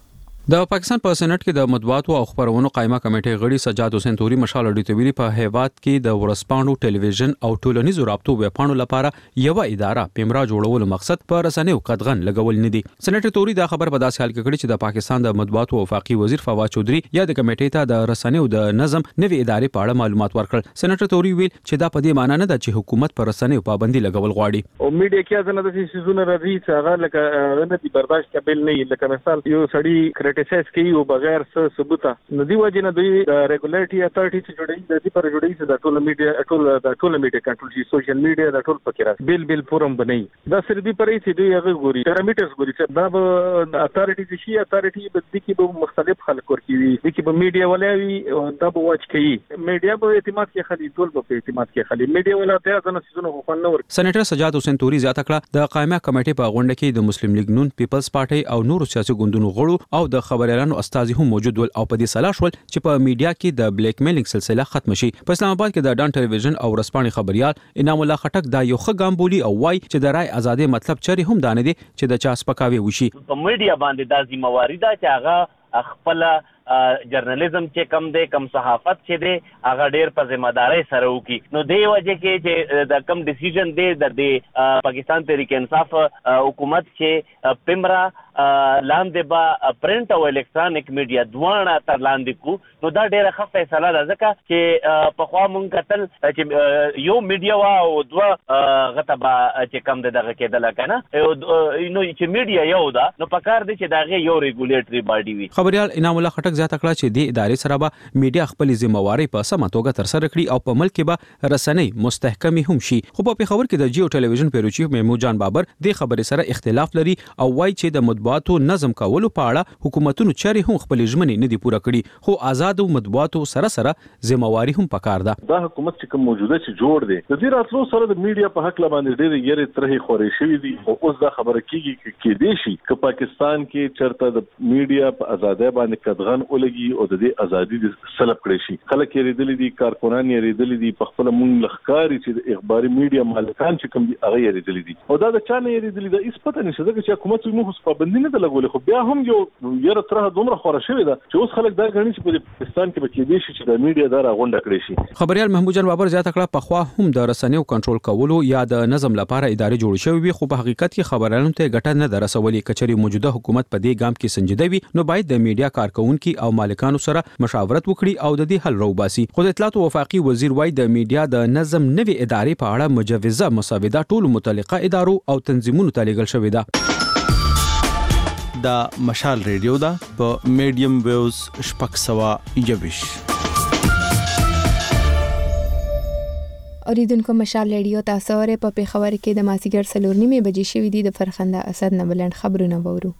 د پاکستان په سېنات کې د مطبوعاتو او خبرونو قائمه کمیټې غړي سجاد حسین توري مشال اډیو ته ویلي په هیواد کې د ورسپاڼو ټلویزیون او ټولنیزو رابطو ویبپاڼو لپاره یو اداره پیمرا جوړولو مقصد په رسنیو قدغن لګول نه دي سېناتر توري دا خبر په داسې حال کې کړي چې د پاکستان د مطبوعاتو وفاقي وزیر فواد چودھری یا د کمیټې ته د رسنیو د نظم نوي ادارې په اړه معلومات ورکړل سېناتر توري ویل چې دا په دې معنی نه ده چې حکومت پر رسنیو پابندي لګول غواړي او میډیا کې ځنه د سيزونه راځي چې هغه لکه نه دي برداشت قابل نه لکه مثال یو سړی کریټیسایز کوي بغیر څه ثبوت نه دی وجه نه دوی ریګولیټری اتھارټی چې جوړي د دې پر جوړي چې د ټول میډیا ټول د ټول میډیا کنټرول شي سوشل میډیا د ټول پکې راځي بیل بیل فورم بنئ دا سر دې پرې چې دوی هغه ګوري پیرامیټرز ګوري چې دا به اتھارټی چې شي اتھارټی به د کې به مختلف خلک ورکوي د کې به میډیا ولوي دا به واچ کوي میډیا به اعتماد کې خالي ټول به اعتماد کې خالي میډیا ولا ته ځنه سيزونه خو نه ورکوي سېنیټر سجاد حسین توري زیاته کړه د قائمه کمیټې په غونډه کې د مسلم لیگ نون پیپلز پارټي او نورو سیاسي ګوندونو غړو او د خبريالانو استازي هم موجود ول او په دې سلا شول چې په میډیا کې د بلیک میلینګ سلسله ختم شي په اسلام آباد کې د ډان ټلویزیون او رسپانې خبريال انعام الله خټک دا یو ښه ګام بولی او وای چې د رای ازادي مطلب چری هم دانه دي چې د چا سپکاوي وشي په میډیا باندې د ذمہواری دا چې هغه خپل جرنالیزم چې کم دی کم صحافت چې دی هغه ډیر په ذمہ داری سره وکي نو دی وجه کې چې د کم ډیسیژن دی د پاکستان تحریک انصاف حکومت چې پیمرا لاندې با پرنٹ او الکترونیک میډیا دواړه تر لاندې کو نو دا ډیره ښه فیصله ده ځکه چې په خوا مونږ کتل چې یو میډیا وا او دوه غتبه چې کم دی دغه کېدل کنه نو چې میډیا یو ده نو پکار دی چې دغه یو ریګولیټری باډي وي خبريال انعام الله خټک زیاته کړه چې د ادارې سره به میډیا خپل ذمہواری په سمه توګه تر سره کړي او په ملک کې به رسنۍ مستحکمې هم شي خو په پیښور کې د جیو ټلویزیون پیرو چیف محمود جان بابر د خبرې سره اختلاف لري او وایي چې د مطبوعاتو نظم کولو په اړه حکومتونو چاري هم خپل ژمنې نه دي پوره کړي خو آزاد مطبوعاتو سره سره ذمہواری هم پکار ده دا حکومت چې کوم موجوده چې جوړ دی د دې راتلو سره د میډیا په حق باندې ډېر یې ترې خورې شوې دي او اوس دا خبره کیږي کې دی شي چې پاکستان کې چرته د میډیا په ازادۍ باندې قدغن ولګي او د دې ازادي د سلب کړی شي خلک یې ریدلې دي کارکونان یې ریدلې دي په خپل مونږ لخکاري چې د اخباري میډیا مالکان چې کوم دي هغه یې ریدلې دي او دا د چا نه یې ریدلې ده هیڅ پته نشته ځکه چې حکومت موږ په پابندي نه لګولې، خو بیا هم یو یره تر دومره خوره شوې ده چې اوس خلک دا غني چې په پاکستان کې به کېدې شي چې د میډیا دا راغونډه کړي شي. خبريال محمود جان بابر زیاته کړه په خوا هم د رسنیو کنټرول کولو یا د نظم لپاره ادارې جوړ شوې وي، خو په حقیقت کې خبرانو ته ګټه نه درسولي. کچري موجوده حکومت په دې ګام کې سنجیده وي نو باید د میډیا کارکونکو او مالکانو سره مشاورت وکړي او د دې حل راوباسي. خو د اطلاعات او وفاقي وزیر وايي د میډیا د نظم نوي ادارې په اړه مجوزه مسوده ټول متعلقه ادارو او تنظیمونو ته لیږل شوې ده. دا مشال ریډیو دا په میډیم ویوز شپږ سوه یوویشت. اوریدونکو مشال ریډیو تاسو ورې په پیښور کې د مازیګر څلور نیمې بجې شوې دي. د فرخنده اسد نه بلند خبرونه وورو.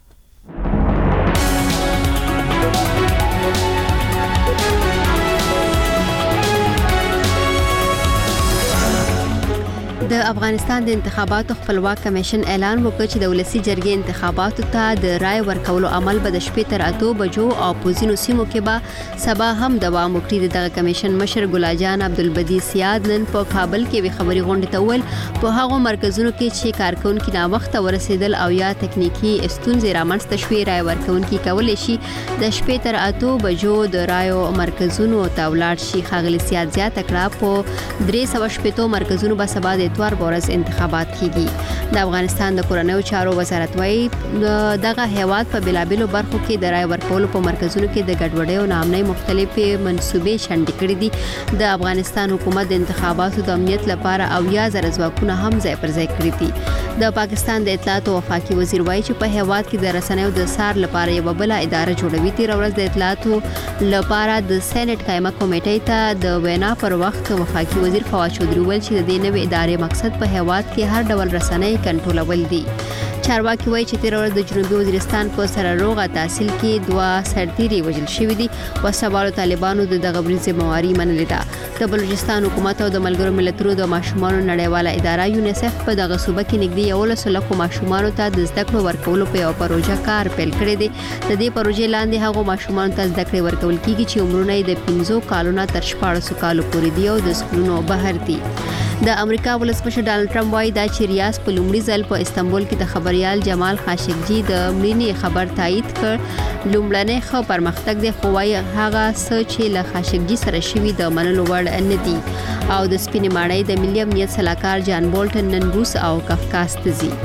د افغانستان د انتخاباتو خپلواک کمیشن اعلان وکړ چې د ولسی جرګې انتخاباتو ته د رای ورکولو عمل به د شپې تر اتو بجو او پوزینو سیمو کې به سبا هم دوام وکړي. دغه کمیشن مشر ګلاجان عبدالبدی سیاد نن په کابل کې وی خبري غونډه ته ول په هغو مرکزونو کې چې کارکونکو نا وخت ورسېدل او یا تکنیکی استونزې رامنځته شوې رای ورکونکو کولای شي د شپې تر اتو بجو د رایو مرکزونو ته ولاړ شي. خاغلی سیاد زیاته کړه په درې سوه شپېتو مرکزونو به سبا د اتوار بورز انتخابات کیږي. د افغانستان د کورنیو چارو وزارت وايي دغه هیواد په بلابلو برخو کې د رای ورکولو په مرکزونو کې د ګډوډۍ او نامنۍ مختلفې منسوبې شنډې کړې دي. د افغانستان حکومت د انتخاباتو د امنیت لپاره او یا زر ځواکونه هم ځای پر ځای کړی دي. د پاکستان د اطلاعات او وفاقي وزیر وايي چې په هیواد کې د رسنیو د سار لپاره یو بل اداره جوړوي. تیر ورځ د اطلاعاتو لپاره د سېنات قائمه کمیټې ته د وینا پر وخت وفاقي وزیر فواد چودري ویل چې د دې نوې ادارې مقصد په هیواد کې هر ډول رسنۍ کنټرولول دي. چارواکي وایي چې تیر ورځ د جنوبي وزیرستان په سرروغه تحصیل کې دوه سرتیري وژل شوي دي. وسوالو طالبانو د دغه بریز ذمہواری منلې ده. د بلوچستان حکومت او د ملګرو ملتونو د ماشومانو نړیواله اداره یونیسف په دغه صوبه کې نږدې یولس لکو ماشومانو ته د زده کړو ورکولو په یو پروژه کار پیل کړی دی. د دې پروژې لاندې هغو ماشومانو ته زده کړې ورکول کیږي چې عمرونه یې د پنځو کالونو تر شپاړسو کالو پورې دي او د سکولونو بهر دي. د امریکا ولسمشر ډانلډ ټرمپ وايي دا چې ریاض په لومړي ځل په استنبول کې د خبريال جمال خاشقجي د مړینې خبر تایید کړ. لومړنی خو پرمختګ دی خو وايي هغه څه چې له خاشقجي سره شوي د منلو وړ نه دي. او د سپینې ماڼۍ د ملي امنیت سلاکار جان بولټن نن روس او کفکاس ته ځي.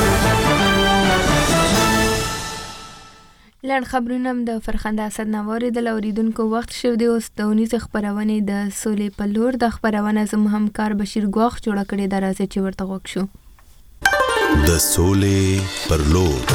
لړ خبرونه د فرخنده اسد نووري د اوریدونکو وخت شو دی. اوس د اونیز خبرونه د سولې په لور د خبرونه زم همکار بشیر ګوخ جوړ کړي درازه چې ورته وښ شو. د سولې پر لور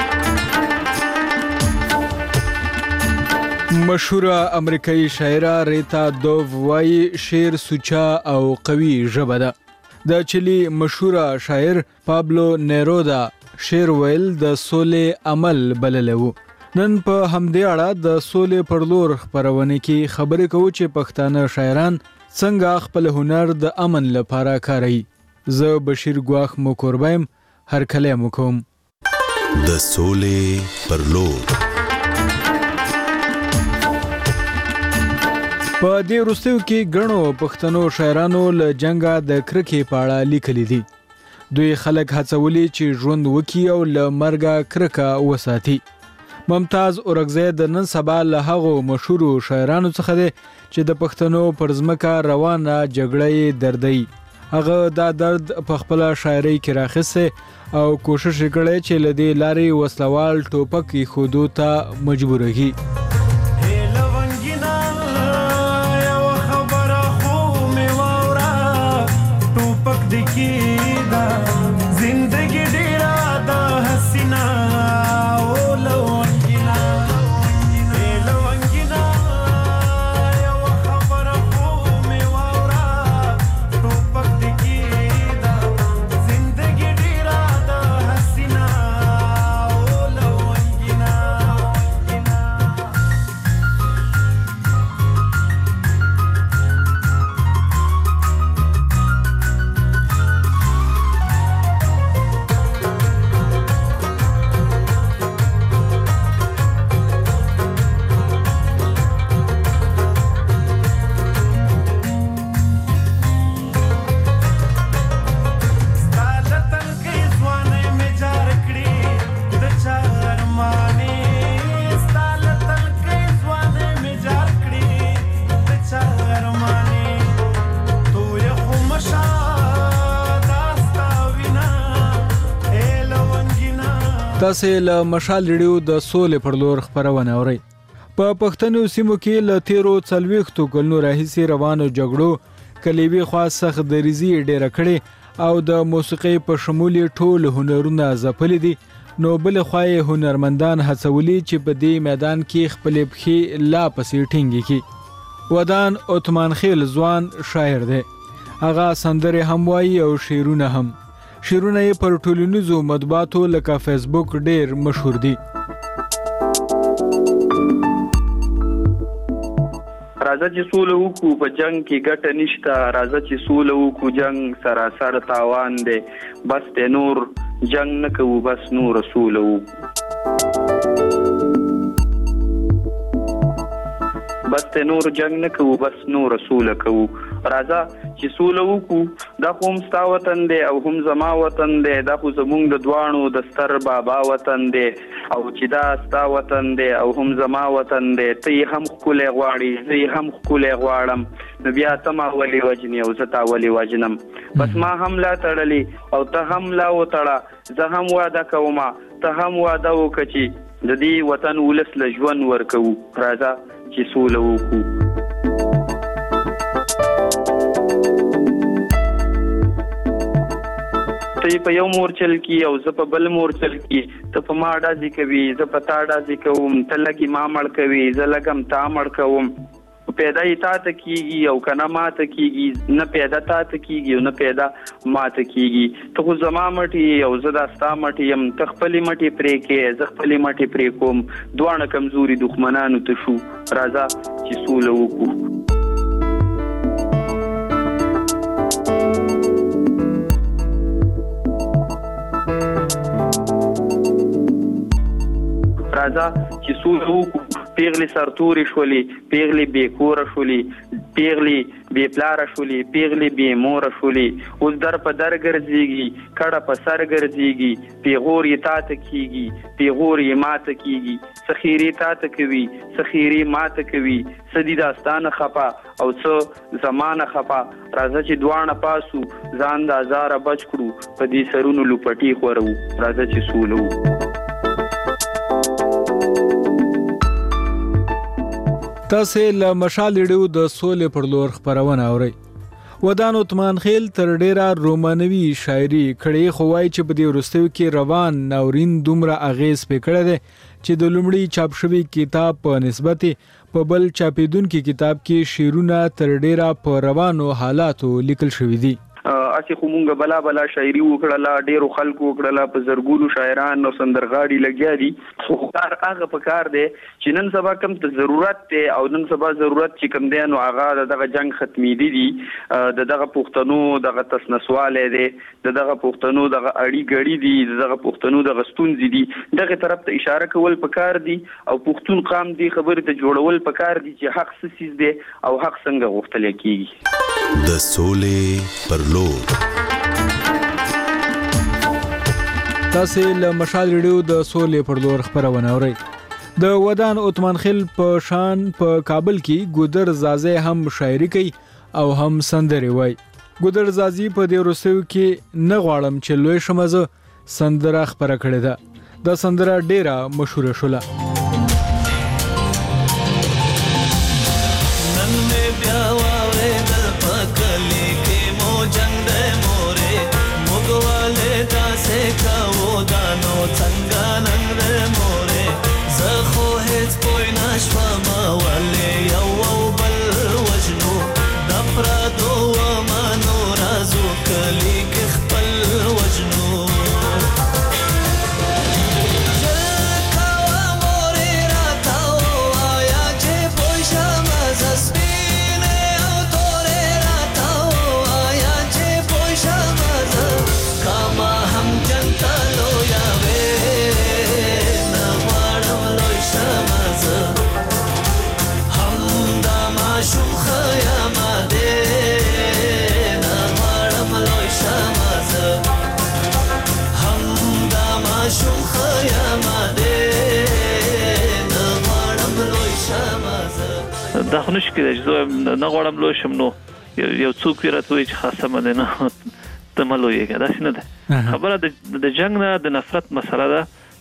مشهوره امریکایي شاعره ریتا دوف وايي شعر سوچا او قوي ژبه ده. د چلی مشهوره شاعر پابلو نیرودا شعر ویل د سولې عمل بللو. نن په همدې اړه د سولې پر لور خبرونه کې خبرې کوو چې پښتانه شاعران څنګه خپل هنر د امن لپاره کاروي. زه بشیر ګواخ مو قربایم هر کله مو کوم. د سولې پر لور په دې وروستیو کې ګڼو پښتنو شاعرانو له جنگه د کرکې په اړه لیکلي دي. دوی خلک هڅولي چې ژوند وکړي او له مرګه کرکه وساتي. ممتاز اورګزی د نن سبا له هغو مشهورو شاعرانو څخه دی چې د پښتنو پر ځمکه روانه جګړه یې دردوي. هغه دا درد په خپله شاعرۍ کې راخیستی او کوشش یې کړی چې له دې لارې وسلوال ټوپک ایښودو ته مجبوروي. تاسو له مشال ریډیو د سولې پر لور خبرونه اورئ. په پښتنو سیمو کې له تیرو څلوېښتو کلونو راهیسې روانو جګړو کلیوي خوا سخت دریزي ډېره کړې او د موسیقۍ په شمول ټول هنرونه ځپلي دي. نو بل خوا یې هنرمندان هڅولي چې په دې میدان کې خپلې پښې لا پسې ټینګې کړي. ودان عثمان خیل ځوان شاعر دی. هغه سندرې هم وایي او شعرونه هم. شعرونه یې پر ټولنیزو مطبوعاتو لکه فیسبوک ډېر مشهور دي. راځه چې سوله وکړو په جنگ کې ګټه نشته، راځه چې سوله وکړو جنگ سراسر تاوان دی، بس ته نور جنگ نه کوو بس نور سوله وکړو، بس ته نور جنگ نه کوو بس نور سوله کوو. راځه چې سوله وکړو، دا خو هم ستا وطن دی او هم زما وطن دی، دا خو زمونږ د دواړو د ستر بابا وطن دی، او چې دا ستا وطن دی او هم زما وطن دی، ته یې هم ښکلی غواړې زه یې هم ښکلی غواړم، نو بیا ته ما ولې وجنې او زه تا ولې وجنم. بس ما هم لا تړلې او ته هم لا وتړه، زه هم واده کوم ته هم واده وکړه چې د دې وطن ولس له ژوند ورکوو. راځه چې سوله وکړو. ته په یو مورچل کې او زه په بل مورچل کې، ته په ما ډازې کوي زه په تا ډازې کوم، ته لږې ما مړ کوي زه لږم تا مړ کوم. پیدا یې تا ته کېږي او که نه ما ته کېږي، نه پیدا تا ته کېږي او نه پیدا ما ته کېږي. ته خو زما مټې او زه دا ستا مټې یم، ته خپلې مټې پرې کې زه خپلې مټې پرې کوم، دواړه کمزوري دښمنانو ته شو. راځه چې سوله وکړو. راځه چې سوله وکړو. پیغلې سرتورې شولې، پیغلې بې کوره شولې، پیغلې بې پلاره شولې، پیغلې بې موره شولې. اوس در په در ګرځېږي، کډه په سر ګرځېږي، پیغور یې تا ته کېږي، پیغور یې ما ته کېږي. څه خیرې تا ته کوي څه خیرې ما ته کوي، څه دي داستانه خفه او څه زمانه خفه. راځه چې دواړه پاسو ځان د ازاره بچ کړو، په دې سرونو لوپټې خورو. راځه چې سوله وکړو. تاسو له مشال ریډیو د سولې پر لور خبرونه اورئ. ودان عثمان خیل تر ډیره رومانوي شاعري کړي، خو وایي چې په دې وروستیو کې روان ناورین دومره اغیز پې کړی دی چې د لومړي چاپ شوي کتاب په نسبت په بل چاپېدونکي کتاب کې شعرونه تر ډیره په روانو حالاتو لیکل شوي دي. اسی خو مونږ بلا بلا شاعري وکړله، ډیرو خلکو وکړله، په زرګونو شاعران او سندرغاړي لګیا دي. خو کار هغه په کار دی چې نن سبا کم ته ضرورت دی او نن سبا ضرورت چې کم دی نو هغه دغه جنگ ختمېدی دي، د دغه پښتنو دغه تسنسوالی دی، د دغه پښتنو دغه اړي ګړي دي، د دغه پښتنو دغه ستونزې دي، دغه طرف ته اشاره کول پکار دي او پښتون قام دی خبرې ته جوړول پکار دي چې حق څه څیز دی او حق څنګه غوښتل کیږي. د سولې پر لور. تاسو له مشال ریډیو د سولې پر لور خبرونه اورئ. د ودان عثمان خیل په شان په کابل کې ګودر زازی هم شاعري کوي او هم سندرې وایي. ګودر زازی په دې وروستیو کې نه غواړم چې لوی شمه زه سندره خبره کړې ده. دا سندره ډیره مشهوره شوله. دا خو نشي کېدای چې زه نه غواړم لوی شم، نو یو څوک وي راته وایي چې خاصه مه دی، نه ته مه لویېږه، داسې نه ده. خبره د جنګ نه د نفرت مسله ده،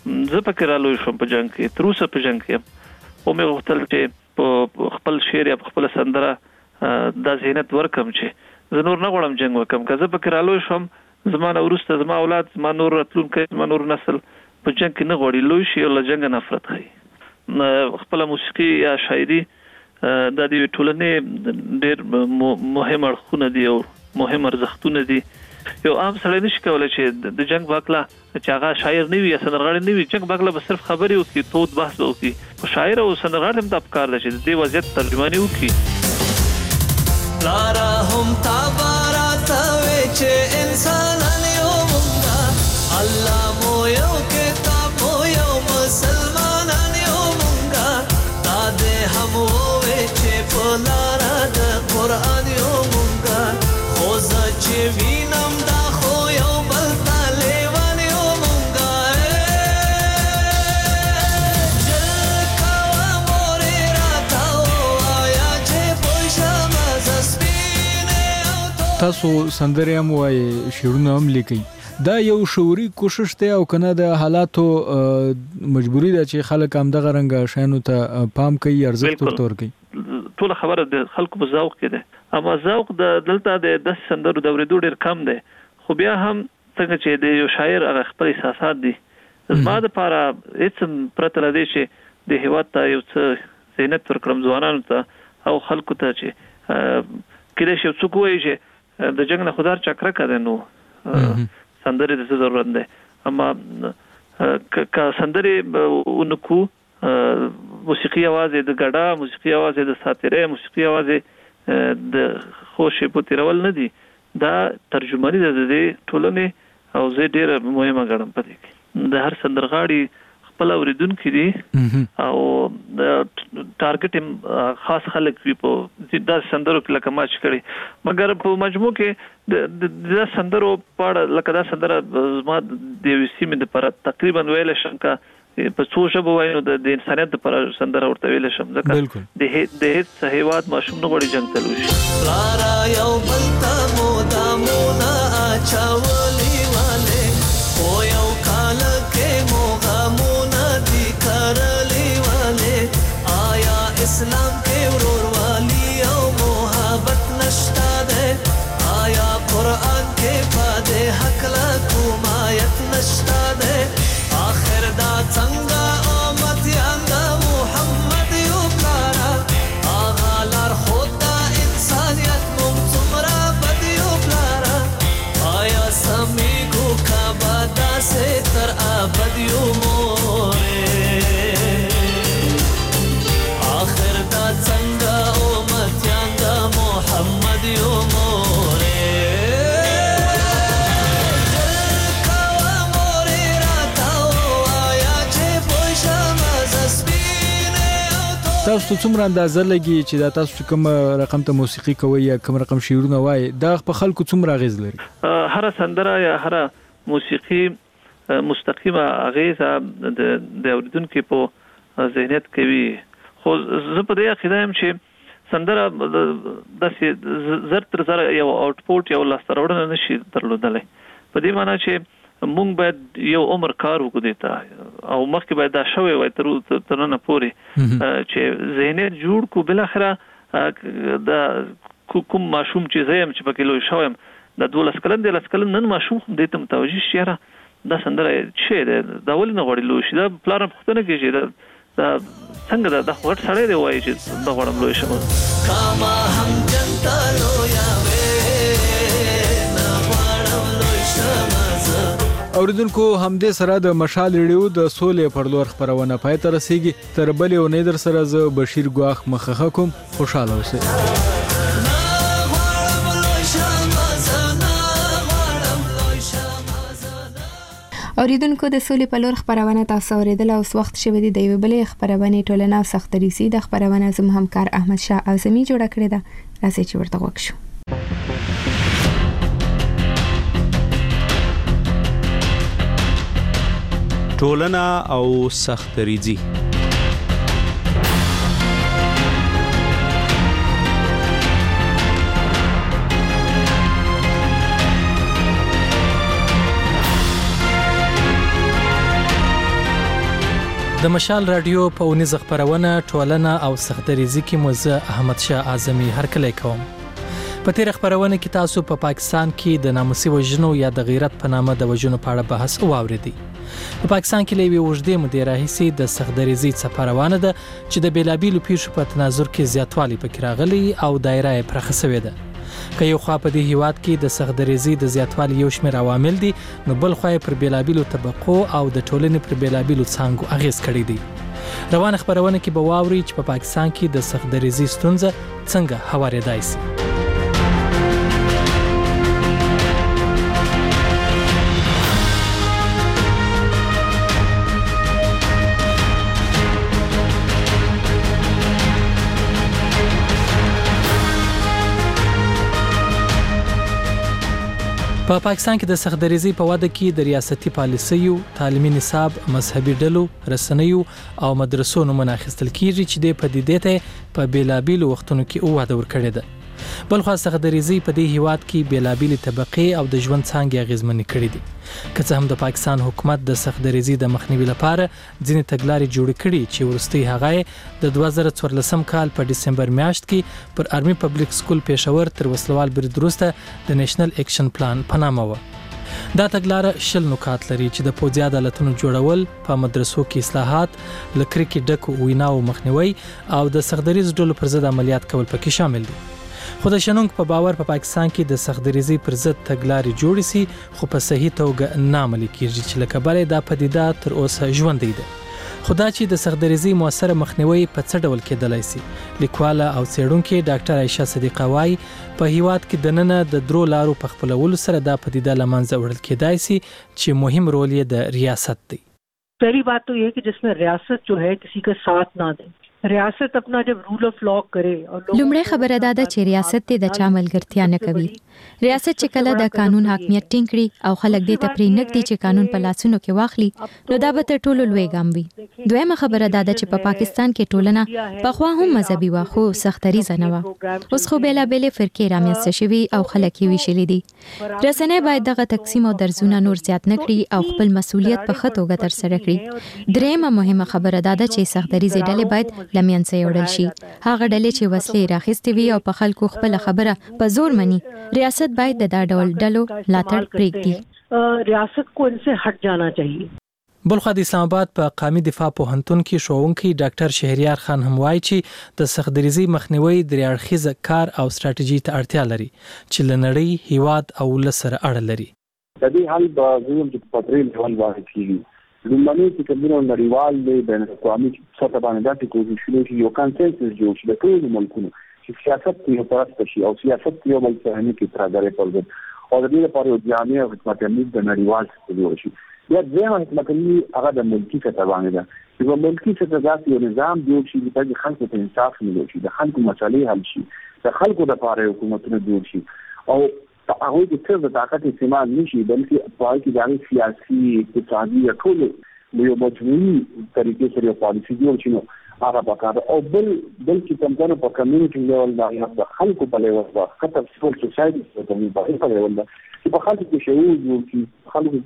زه پکې رالوی شوم په جنگ کې تر اوسه په جنگ کې او مې غوښتل چې په خپل شعر یا خپل سندره د زینت ورکم چې زه نور نه غواړم جنگ وکم که زه پکې رالوی شوم زمانه ورسته زما اولاد زما نور راتلونکي زما نور نسل په جنگ کې نه غواړي لوی شي او له جنگ نفرت کوي خپل موسیقي یا شاعري د دې ټولنې ډېر مهم اړخونه دي او مهم ارزښتونه دي یو عام سړی نشي کولای چې د جنگ باکلا چې هغه شاعر نه وي یا سندرغاړی نه وي جنگ باکلا به صرف خبرې وکړي تود بحث وکړي خو شاعر او سندرغاړی هم د افکار دي چې د دې وضعیت ترجماني وکړي لارا هم تابارا تاوي چې انسانان یو مونږه الله مو یو کتاب مو یو مسلمانان یو مونږه تا دې هم وې چې په لارا د قران یو مونږه خو زه چې وینم دا خو یو بل طالبان یو مونږه جل کوا مورې راته وایا چې پوښه مزه سپینې تاسو سندرې هم وایي شعرونه هم لیکئ دا یو شعوري کوشش دی او کنه د حالاتو مجبوری ده چې خلک هم دغه رنګ شانو ته پام کوي ارزښت ورته کوي ټول خبره د خلکو په ذوق کې ده اما ذوق د دلته د داس سندرو د ورېدو ډېر کم دی خو بیا هم څنګه چې د یو شاعر هغه خپل احساسات دي زما د لپاره هیڅ پرته لدی چې د هیواد ته یو څه زینت ورکړم ځوانانو ته او خلکو ته چې کله چې څوک وایي چې د جنگ نه خدار چکر کړي نو سندرې د ضرورت ده اما که سندرې اونکو موسیقي आवाज د ګډا موسیقي आवाज د ساتره موسیقي आवाज د خوشې په تیرول نه دي دا ترجمانی د دې ټولنې او زه ډېر مهمه ګڼم پدې کې د هر سندرغاړي خپل اوریدونکو دي او ټارګټ خاص خلک وي په زیاده سندرو کې لکه ماچ کړي مګر په مجموع کې د د سندرو په لکه دا سندره زما د وسی مې د پر تقریبا ویل شم کا په څو شبو وایو د انسانیت پر سندره ورته ویل شم ځکه د د هیڅ هیواد ماشوم نه غوړي جنگ تلوش لارا یو بل ته مو دامونه اچولي والے او یو کال کې مو غمونه دي کرلي والے آیا اسلام کې ورورولي او محبت نشتا ده آیا قرآن کې پدې حق لا کومایت نشتا ده آخر دا څنګه امت یاندا محمد یو پلارا آغا لار خدا انسانیت مم څومره بد یو پلارا آیا سمیګو کا بادا سے تر ابد یو مورې آخر دا څنګه امت یاندا محمد یو مورې تاسو څومره اندازه لګي چې دا تاسو کوم رقم ته موسیقي کوي یا کوم رقم شعرونه وایي دا په خلکو څومره غیز لري هر سندره یا هر موسیقي مستقیمه اغیزه د اوریدونکو په ذهنیت کوي خو زه په دې عقیده یم چې سندره د زر تر زر یو آوټپوټ یو لاسترونه نشي درلودلای په دې معنی چې مونږ باید یو عمر کار وکړو دیتا او مخکې باید دا شوی وای تر تر نه پوري چې ذهنیت جوړ کو بل اخره دا کوم ماشوم چې زم چې پکې لوي شوم د دولس کلن د لس کلن نن ماشوم دې ته متوجي شيره دا سندره چې دا ولې نه غوړي لوي شي دا پلان پختنه کېږي دا څنګه دا د وړ سره دی وای چې دا غوړم لوي شم کما هم جنتا لویا وې نه غوړم لوي شم اوریدونکو همدې سره د مشال ریډیو د سولې پر لور خبرونه پای ته رسیږي تر بلې او نه در سره ز بشیر ګواخ مخخه کوم خوشاله اوسئ اوریدونکو د سولې په لور خبرونه تاسو اوریدل او وخت شوه دی د یو بلې خبرونه ټولنه او سختريسي د خبرونه زم همکار احمد شاه اعظمي جوړ کړی دا راځي چې ورته وښو ټولنه او سختريزي د مشال رادیو په اونیز خبرونه ټولنه او سختریزي کې موزه احمد شاه اعظمي هرکلی کوم. په تیر خبرونه کې تاسو په پا پاکستان کې د ناموسي وژنو یا د غیرت په نامه د وژنو په اړه بحث واوریدي. په پاکستان کې لوي وژدې مدیر راهسي د سختریزي څپروانه ده چې د بیلابیلو پیښو په تناظر کې زیاتوالی پکې راغلي او دایره یې پرخه شوې ده. که یو خوا په دې هیواد کې د سختریزي د زیاتوالي یو شمېر عوامل دي، نو بل خوا په بیلابیلو طبقو او د ټولنې پر بیلابیلو څانګو اغیز کړی دی. روان خبرونه کې به واوري چې په پا پاکستان کې د سختریزي ستونزه څنګه هوارېدای شي. په پا پاکستان کې د سختریزي په وده کې د ریاستي پالیسیو، تعلیمي نصاب، مذهبي ډلو، رسنیو او مدرسو نومونه اخیستل کیږي چې د پدیدې ته په بیلابیلو وختونو کې وده ورکړې ده. بلخو سختریزي په دې هیواد کې بیلابیلي طبقې او د ژوند څانګې اغیزمنې کړې دي. که څه هم د پاکستان حکومت د سختریزي د مخنیوي لپاره ځینې تګلارې جوړې کړې چې وروستۍ هغه د دوه زره څوارلسم کال په ډسمبر میاشت کې پر آرمي پبلک سکول پېښور تر وسلوال برید وروسته د نیشنل اکشن پلان په نامه وه. دا تګلاره شل نکات لري چې د پوځي عدالتونو جوړول، په مدرسو کې اصلاحات، له کرکې ډکو ویناو مخنیوي او د سختریز ډلو پر ضد عملیات کول پکې شامل دي. خو د شنونګ په باور په پا پاکستان کې د سختریزي پر ضد تګلارې جوړې سي، خو په صحیح توګه نه عملي کیږي چې لکه بلې دا پدیده تر اوسه ژوندۍ ده. خو دا چې د سختریزي موثره مخنیوي په څه ډول کېدلی سي، لیکواله او څېړونکې ډاکټر عایشه صدیقه وایي په هیواد کې دننه د درو لارو په خپلولو سره دا پدیده له منځه وړل کېدای سي چې مهم رول یې د ریاست دی. पहली बात तो ये कि जिसमें रियासत जो है किसी का साथ ना दे, ریاست اپنا جب رول اف لا کرے او لومړی خبره دا ده چې ریاست د چا ملګرتیا نه کوي. ریاست چې کله د قانون حاکمیت ټینګ کړي او خلک دې ته پرې نږدې چې قانون په لاسونو کې واخلي، نو دا به تر ټولو لوی ګام وي. دویمه خبره دا ده چې په پا پاکستان کې ټولنه پخوا هم مذهبي وه، خو سختریزه نه وه. اوس خو بیلابېلې فرقې رامنځته شوي او خلک یې ویشلي دي. رسنۍ باید دغه تقسیم او درزونه نور زیات نه کړي او خپل مسؤلیت په ښه توګه ترسره کړي. درېیمه مهمه خبره دا ده چې سختریزې ډلې باید له منځه یوړل شي. هغه ډلې چې وسلې راخیستې وي او په خلکو خپله خبره په زور مني، ریاست باید د دا ډول ډلو ملاتړ پرېږدي. ریاست کو ان سے ہٹ جانا چاہیے. بلخو د اسلام آباد په قامي دفاع پوهنتون کې ښوونکی ډاکټر شهریار خان هم وایي چې د سختریزي مخنیوي درې اړخیزه کار او ستراتیژي ته اړتیا لري چې له نړۍ، هیواد او ولس سره اړه لري. د دې حل به زموږ د پدري ډول واحد کیږي. لومړنی چې کومو نړیوال دی بین الاقوامي سطح باندې داسې کوششونه چې یو کنسنسس جوړ شي د ټولو ملکونو چې سیاست کې یو پرسته شي او سیاست کې یو بل څه نه کې ترګره پرځي او د دې لپاره یو جامع حکومت عملی د نړیوال څخه جوړ شي. یا ځینې حکومت عملی هغه د ملکی سطح باندې ده چې په ملکی سطح داسې یو نظام جوړ شي چې خلکو ته انصاف ملي شي، د خلکو مسالې حل شي، د خلکو لپاره حکومتونه جوړ شي او هغه د څه د طاقت استعمال نشي، بلکې په کې د سیاسي، اقتصادي ټول یو مجموعي طریقې سره یو پالیسي جوړ شي. نو هغه پکاره او بل بل چې څنګه په کمیونټي لیول دا د خلکو په لیول دا خطر سول سوسایټي په لیول په لیول دا چې په خلکو کې شعور جوړ شي، خلکو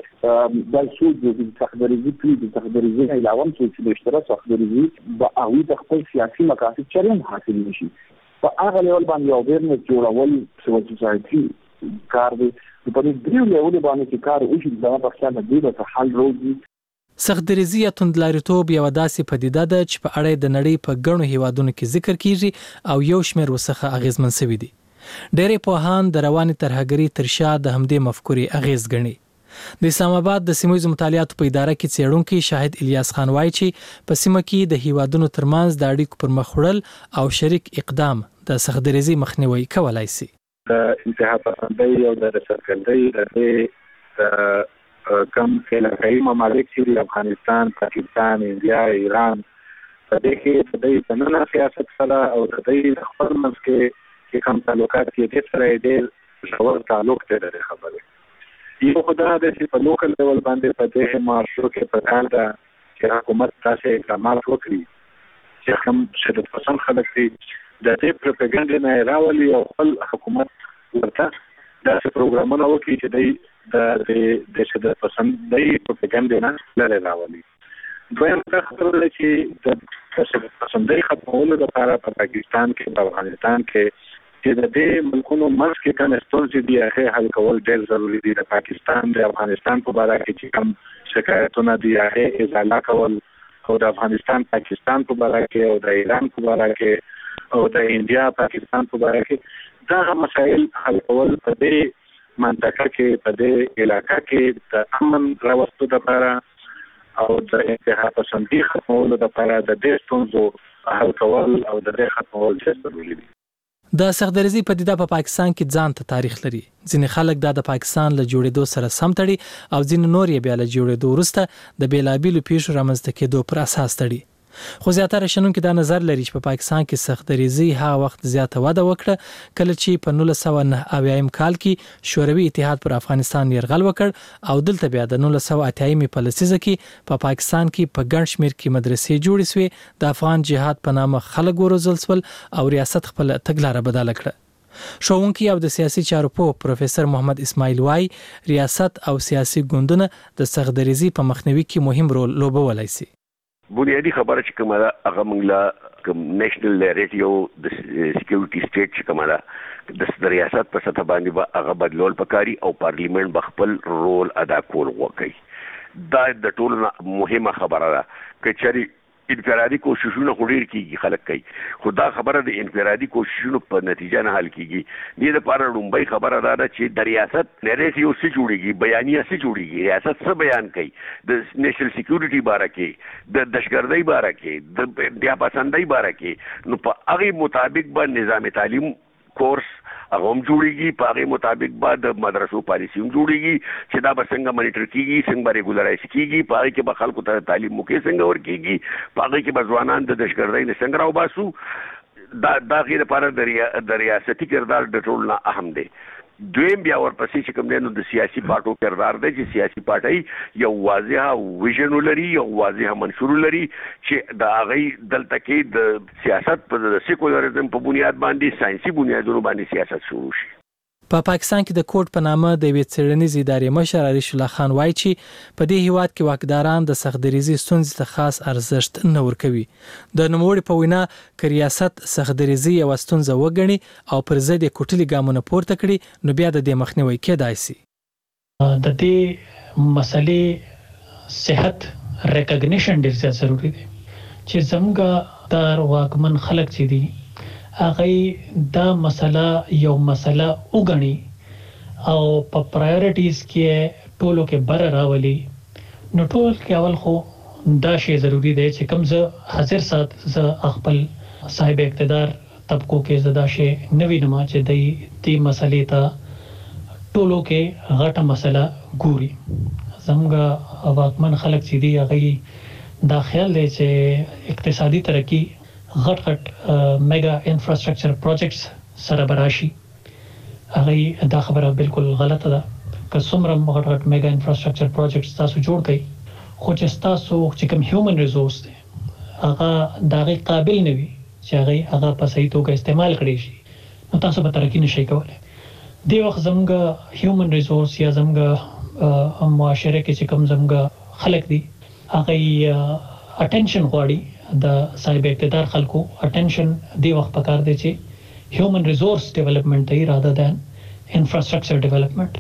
کې د سود د تخديري پلی د تخديري علاوه چې د اشتراک تخديري د اوی د خپل سیاسي مقاصد چرېم حاصل نشي. په هغه لیول باندې یو ډېر نه جوړول سول سوسایټي کار دی. په دې دیو لیول باندې چې کار وشي دا په خیال دی د حل روزي. سختریزي یا توندلاریتوب یوه داسې پدیده ده چې په اړه د نړۍ په ګڼو هیوادونو کې ذکر کیږي او یو شمېر ورڅخه اغیزمن شوي دي. ډېری پوهان د روانې ترهګرۍ تر شا د همدې مفکورې اغیز ګڼي. د اسلام آباد د سیمه ییزو مطالعاتو په اداره کې څېړونکی شاهد الیاس خان وایي چې په سیمه کې د هیوادونو ترمنځ د اړیکو پر مخ وړل او شریک اقدام د سختریزي مخنیوي کولای شي. د انتها پسندۍ او د رسرګندۍ د کم علاقائی ممالک چې افغانستان، پاکستان، انډیا، ایران په دې کې د دې تننه سیاست سره او د دې خپل منځ کې چې کوم تعلقات کې د سره ډېر ژور تعلق لري. خبره یو خدای د چې په لوکل لیول باندې په دې مارشو کې په کار ده چې حکومت تاسو اقدامات وکړي چې کوم شدت پسند خلک دي د دې پروپاګاندا نه راولي او خپل حکومت ورته داسې پروګرامونه وکړي چې د د د شدت پسندۍ پروپاګاندا نه لري راولي. دویم دا خبره ده چې د پسندۍ ختمولو لپاره په پاکستان کې په افغانستان کې چې د دې ملکونو منځ کې کوم ستونزې دي هغه حل کول ډېر ضروري دي. د پاکستان د افغانستان په اړه کې چې کوم شکایتونه دي هغه ازاله کول او د افغانستان پاکستان په اړه کې او د ایران په اړه کې او د انډیا پاکستان په اړه کې دا مسایل حل کول په دې منطقه کې په دې علاقې کې د امن راوستلو لپاره او د انتها پسندۍ ختمولو لپاره د دې ستونزو حل کول او د دې ختمول ضروري دي. د سختدریزي پدیده په پاکستان کې ځان ته تاریخ لري. ځینې خلک دا د پاکستان له جوړېدو سره سم تړي او ځینې نور یې بیا له جوړېدو وروسته د بیلابیلو پیښو رامنځته کېدو پر اساس تړي. خو زیاتره شنونکي دا نظر لري چې په پاکستان کې سختدریزي هغه وخت زیاته وده وکړه کله چې په نولس سوه نهه اویایم کال کې شوروي اتحاد پر افغانستان یرغل وکړ او دلته بیا د نولس سوه اتیایم په لسیزه کې په پاکستان کې په ګڼ شمېر کې مدرسې جوړې شوې، د افغان جهاد په نامه خلک وروزل شول او ریاست خپل تګلاره بدله کړه. ښوونکي او د سیاسي چارو پوه پروفیسور محمد اسماعیل وای ریاست او سیاسي ګوندونه د سختدریزي په مخنیوي کې مهم رول لوبولی شي. بنیادی خبره چې کومه ده هغه موږ لا کوم نېشنل نریټیو د سکیورټي سټیټ چې کومه ده د ریاست په سطح باندې به هغه بدلول پکاري او پارلیمنت به خپل رول ادا کول وکړي. دا د ټولو مهمه خبره ده. که چېرې انفرادي کوششونه خو ډېر کېږي خلک کوي، خو دا خبره د انفرادي کوششونو په نتیجه نه حل کېږي. دې دپاره لومړی خبره دا ده چې د ریاست نریټیو څه جوړېږي، بیانیه څه جوړېږي، ریاست څه بیان کوي د نیشنل سکیورټي باره کې، د دهشتګردۍ باره کې، د انتهاپسندۍ باره کې. نو په هغې مطابق به نظام تعلیم کورس هغه هم جوړیږي، په هغې مطابق به د مدرسو پالیسي هم جوړیږي چې دا به څنګه منیټر کېږي، څنګه به ریګولرایز کېږي، په هغې کې به خلکو ته تعلیم موقع څنګه ورکېږي، په هغې کې به ځوانان د دهشتګردۍ نه څنګه راوباسو. دا د هغې لپاره د ریاستي کردار د ټولو نه اهم دی. دویم بیا ورپسې چې کوم دی نو د سیاسي پارټو کردار دی چې سیاسي پارټۍ یو واضحه ویژن ولري، یو واضحه منشور ولري چې د هغې دلته کې د سیاست په سیکولرزم په بنیاد باندې ساینسي بنیادونو باندې سیاست شروع شي. په پا پاکستان کې د کوټ په نامه د یوې څېړنیزې ادارې مشر عریش الله خان وایي چې په دې هیواد کې واکداران د سختدریزي ستونزې ته خاص ارزښت نه ورکوي. د نوموړي په وینا که ریاست سختدریزي یوه ستونزه وګڼي او پر ضد یې کوټلي ګامونه پورته کړي نو بیا د دې مخنیوی کېدای شي. د دې مسلې صحت ریکګنیشن ډېر زیات ضروري دی چې زموږ د واکمن خلک چې دي هغه دا مسله یو مسله وګڼي او په پرایورټیز کې ټولو کې بر راولي. نو ټول کې اول خو دا شی ضروری دی چې کوم زه حاضر سات زه خپل صاحب اقتدار طبقو کې زدا شی نوی نما چې د دې مسلې ته ټولو کې غټه مسله ګوري. زموږ واکمن خلک چې دي هغه دا خیال دی چې اقتصادي ترقی غټ غټ میگا انفراستراکچر پروجیکټس سره براشي. هغه دا خبره بالکل غلطه ده. که څومره غټ غټ میگا انفراستراکچر پروجیکټس تاسو جوړ کړئ خو چې تاسو چې کوم هیومن ریسورس دی هغه د هغې قابل نه وي چې هغه هغه په صحیح توګه استعمال کړی شي نو تاسو به ترقي نشئ کولی. دې وخت زموږ هیومن ریسورس یا زموږ معاشره کې چې کوم زموږ خلک دي هغه اټینشن غواړي. د صاحب اقتدار خلکو اټینشن دی وخت پکار دی چې هیومن ریسورس ډیولپمنٹ دی rather than انفراستراکچر ډیولپمنٹ.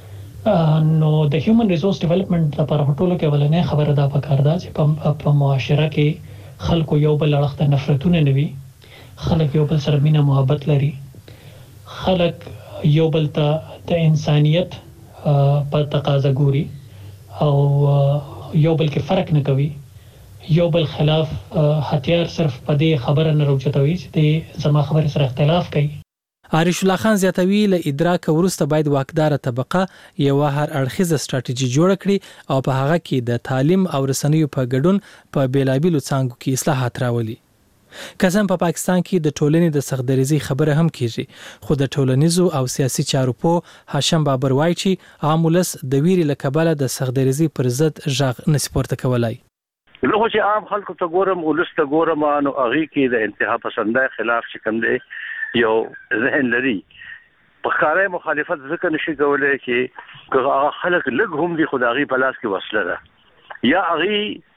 نو د هیومن ریسورس ډیولپمنٹ لپاره ټولو کې ولنې خبره دا پکار ده چې په معاشره کې خلکو یو بل اړخ ته نفرتونه نه وي، خلک یو بل سره مینه محبت لري، خلک یو بل ته د انسانیت په تقاضا ګوري او یو بل کې فرق نه کوي، یو بل خلاف هتیار صرف په دې خبره نه راوچتوي چې د زما خبره سره اختلاف کوي. عریش الله خان زیاتوي له ادراک وروسته باید واکدار طبقه یو هر اړخیزه ستراتیژي جوړ کړي او په هغه کې د تعلیم او رسنیو په ګډون په بیلابیلو څانګو کې اصلاحات راولي. کسان په پاکستان کې د ټولنې د سختدریزي خبره هم کیږي خو د ټولنیزو او سیاسي چارو په هاشم بابر وایي چې عام ولس د ویرې له کبله د سختدریزي پر ضد غږ نشي پورته کولای. نو خو چې عام خلکو ته ګورم ولس ته ګورم نو هغې کې د انتها پسندۍ خلاف چې کوم دی یو ذهن لري. په ښکاره مخالفت ځکه نشي کولی چې که هغه خلک لږ هم دي خو د هغې په لاس کې وسله ده یا هغې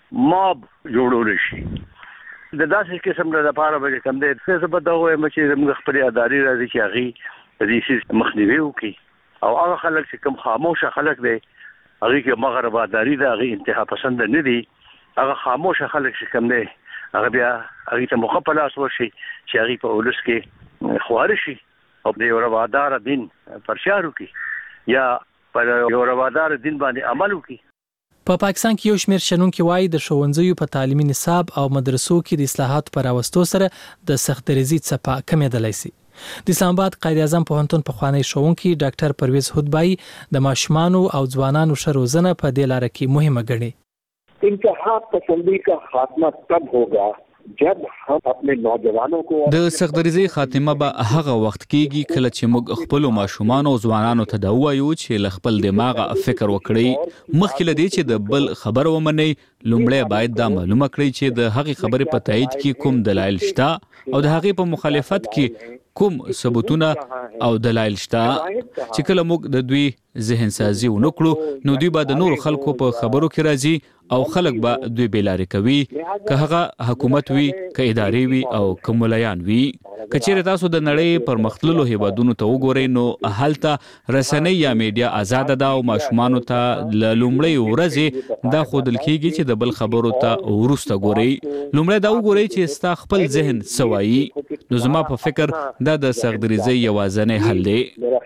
ماب جوړول شي د داسې قسم له لپاره به کوم دې څه څه بده وي چې موږ خپل اداري راځي چې هغه د دې مخنیوي وکړي او هغه خلک چې کوم خاموشه خلک دي هغه کې مغرب اداري دا هغه انتها پسند نه دي هغه خاموشه خلک چې کوم دي هغه بیا هغه ته مخه پلاس ورشي چې هغه په ولس کې خوار شي او د یو روادار دین پرشار وکړي یا پر یو روادار دین باندې عمل وکړي. په پاکستان کې یو شمېر شنونکي وایي د ښوونځیو په تعلیمي نصاب او مدرسو کې د اصلاحاتو پر راوستو سره د سختدریزي څپه کمېدلی شي. د اسلام آباد قائد اعظم پوهنتون پخوانی ښوونکی ډاکټر پرویز هودبای د ماشومانو او ځوانانو ښه روزنه په دې لاره کې مهمه ګڼي. انتها پسندی کا خاتمہ تب ہوگا جب هم خپل نوجوانو کو د سختدریزي خاتمه به هغه وخت کېږي کله چې موږ خپل ماشومان او ځوانانو ته دا وایو چې ل خپل دماغ فکر وکړي مخکې لدی چې د بل خبر ومني لومړی باید دا معلومه کړئ چې د هغې خبرې په تایید کې کوم دلایل شته او د هغې په مخالفت کې کوم ثبوتونه او دلایل شته چې کله موږ د دوی ذهن سازي ونکړو نو دوی به د نور خلکو په خبرو کې راځي او خلک به دوی بیلارې کوي که هغه حکومت وي که ادارې وي او که ملایان وي. که چیرې تاسو د نړۍ پرمختللو هیوادونو ته وګورئ نو هلته رسنۍ یا میډیا آزاده ده او ماشومانو ته له لومړۍ ورځې دا ښودل کېږي چې د بل خبرو ته وروسته ګورئ. لومړی دا وګورئ چې ستا خپل ذهن څه وایي. نو زما په فکر دا د سختدریزۍ یوازینی حل دی.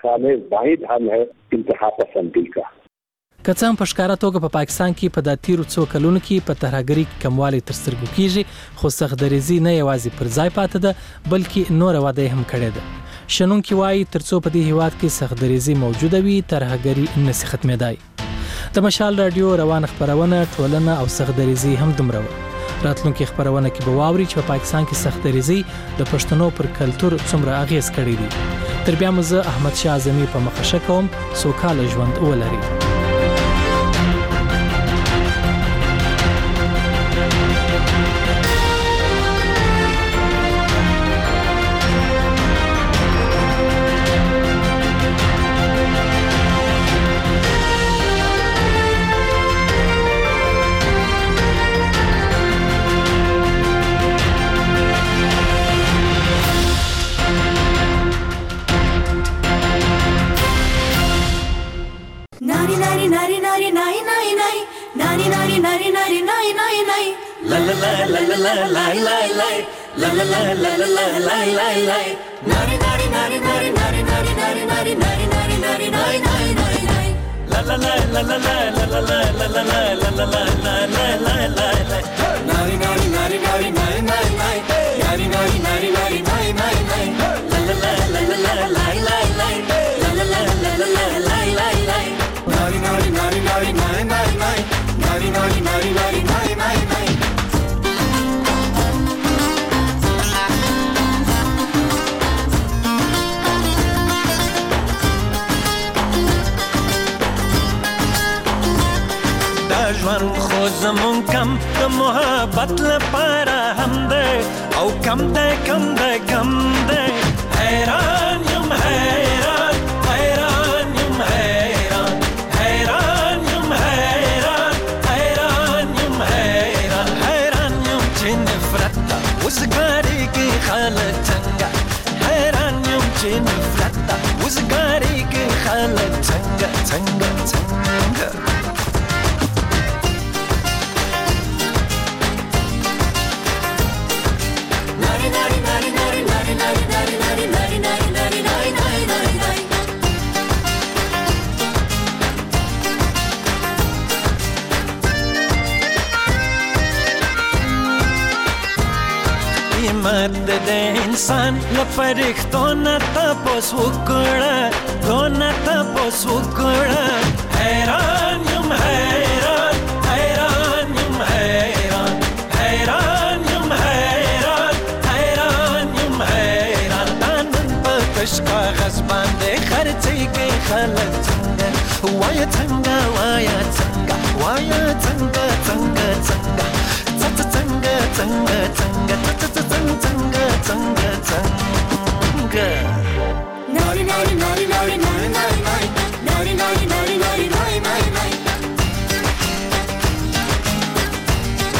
که څه هم په ښکاره توګه په پاکستان کې په دا تیرو څو کلونو کې په ترهګرۍ کې کموالی تر سترګو کېږي خو سختدریزي نه یوازې پر ځای پاتې ده بلکې نوره وده یې هم کړې ده. شنونکي وایي تر څو په دې هیواد کې سختدریزي موجوده وي ترهګري نشي ختمېدای. د مشال راډیو روانه خپرونه ټولنه او سختدریزي هم دومره وه. راتلونکي خپرونه کې به واوري چې په پاکستان کې سختدریزي د پښتنو پر کلتور څومره اغیز کړی دی. تر بیا مو زه احمد شاه اعظمي په مخه ښه کوم سوکاله ژوند ولري. ژوند خو زمون کم د محبت لپاره هم ده او کم ده کم ده کم ده حیران یم حیران حیران یم حیران حیران یم حیران حیران یم حیران حیران یم چې نفرت ده وزګاری کې خلک څنګه حیران یم چې نفرت ده وزګاری کې خلک څنګه څنګه څنګه مرد د انسان لپاره نه تاسو وکړه دونه تاسو وکړه حیران یم حیران حیران یم حیران حیران یم حیران حیران یم حیران نن په کش کاغذ باندې خرڅي کې خلک څنګه وای څنګه وای څنګه وای څنګه څنګه څنګه څنګه څنګه څنګه څنګه څنګه څنګه ناري ناري ناري ناري ناري ناري ناري ناري ناري ناري ناري ناري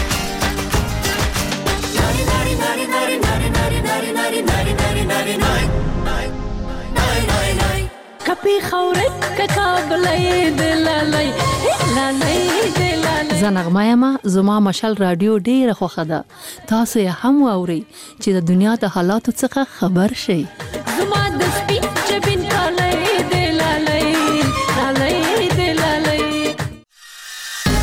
خورې ککابلې دلالای لالای دلالای زنغمه ما زما مشال رادیو ډیره خوښه ده. تاسو یې هم واورئ چې د دنیا د حالاتو څخه خبر شئ.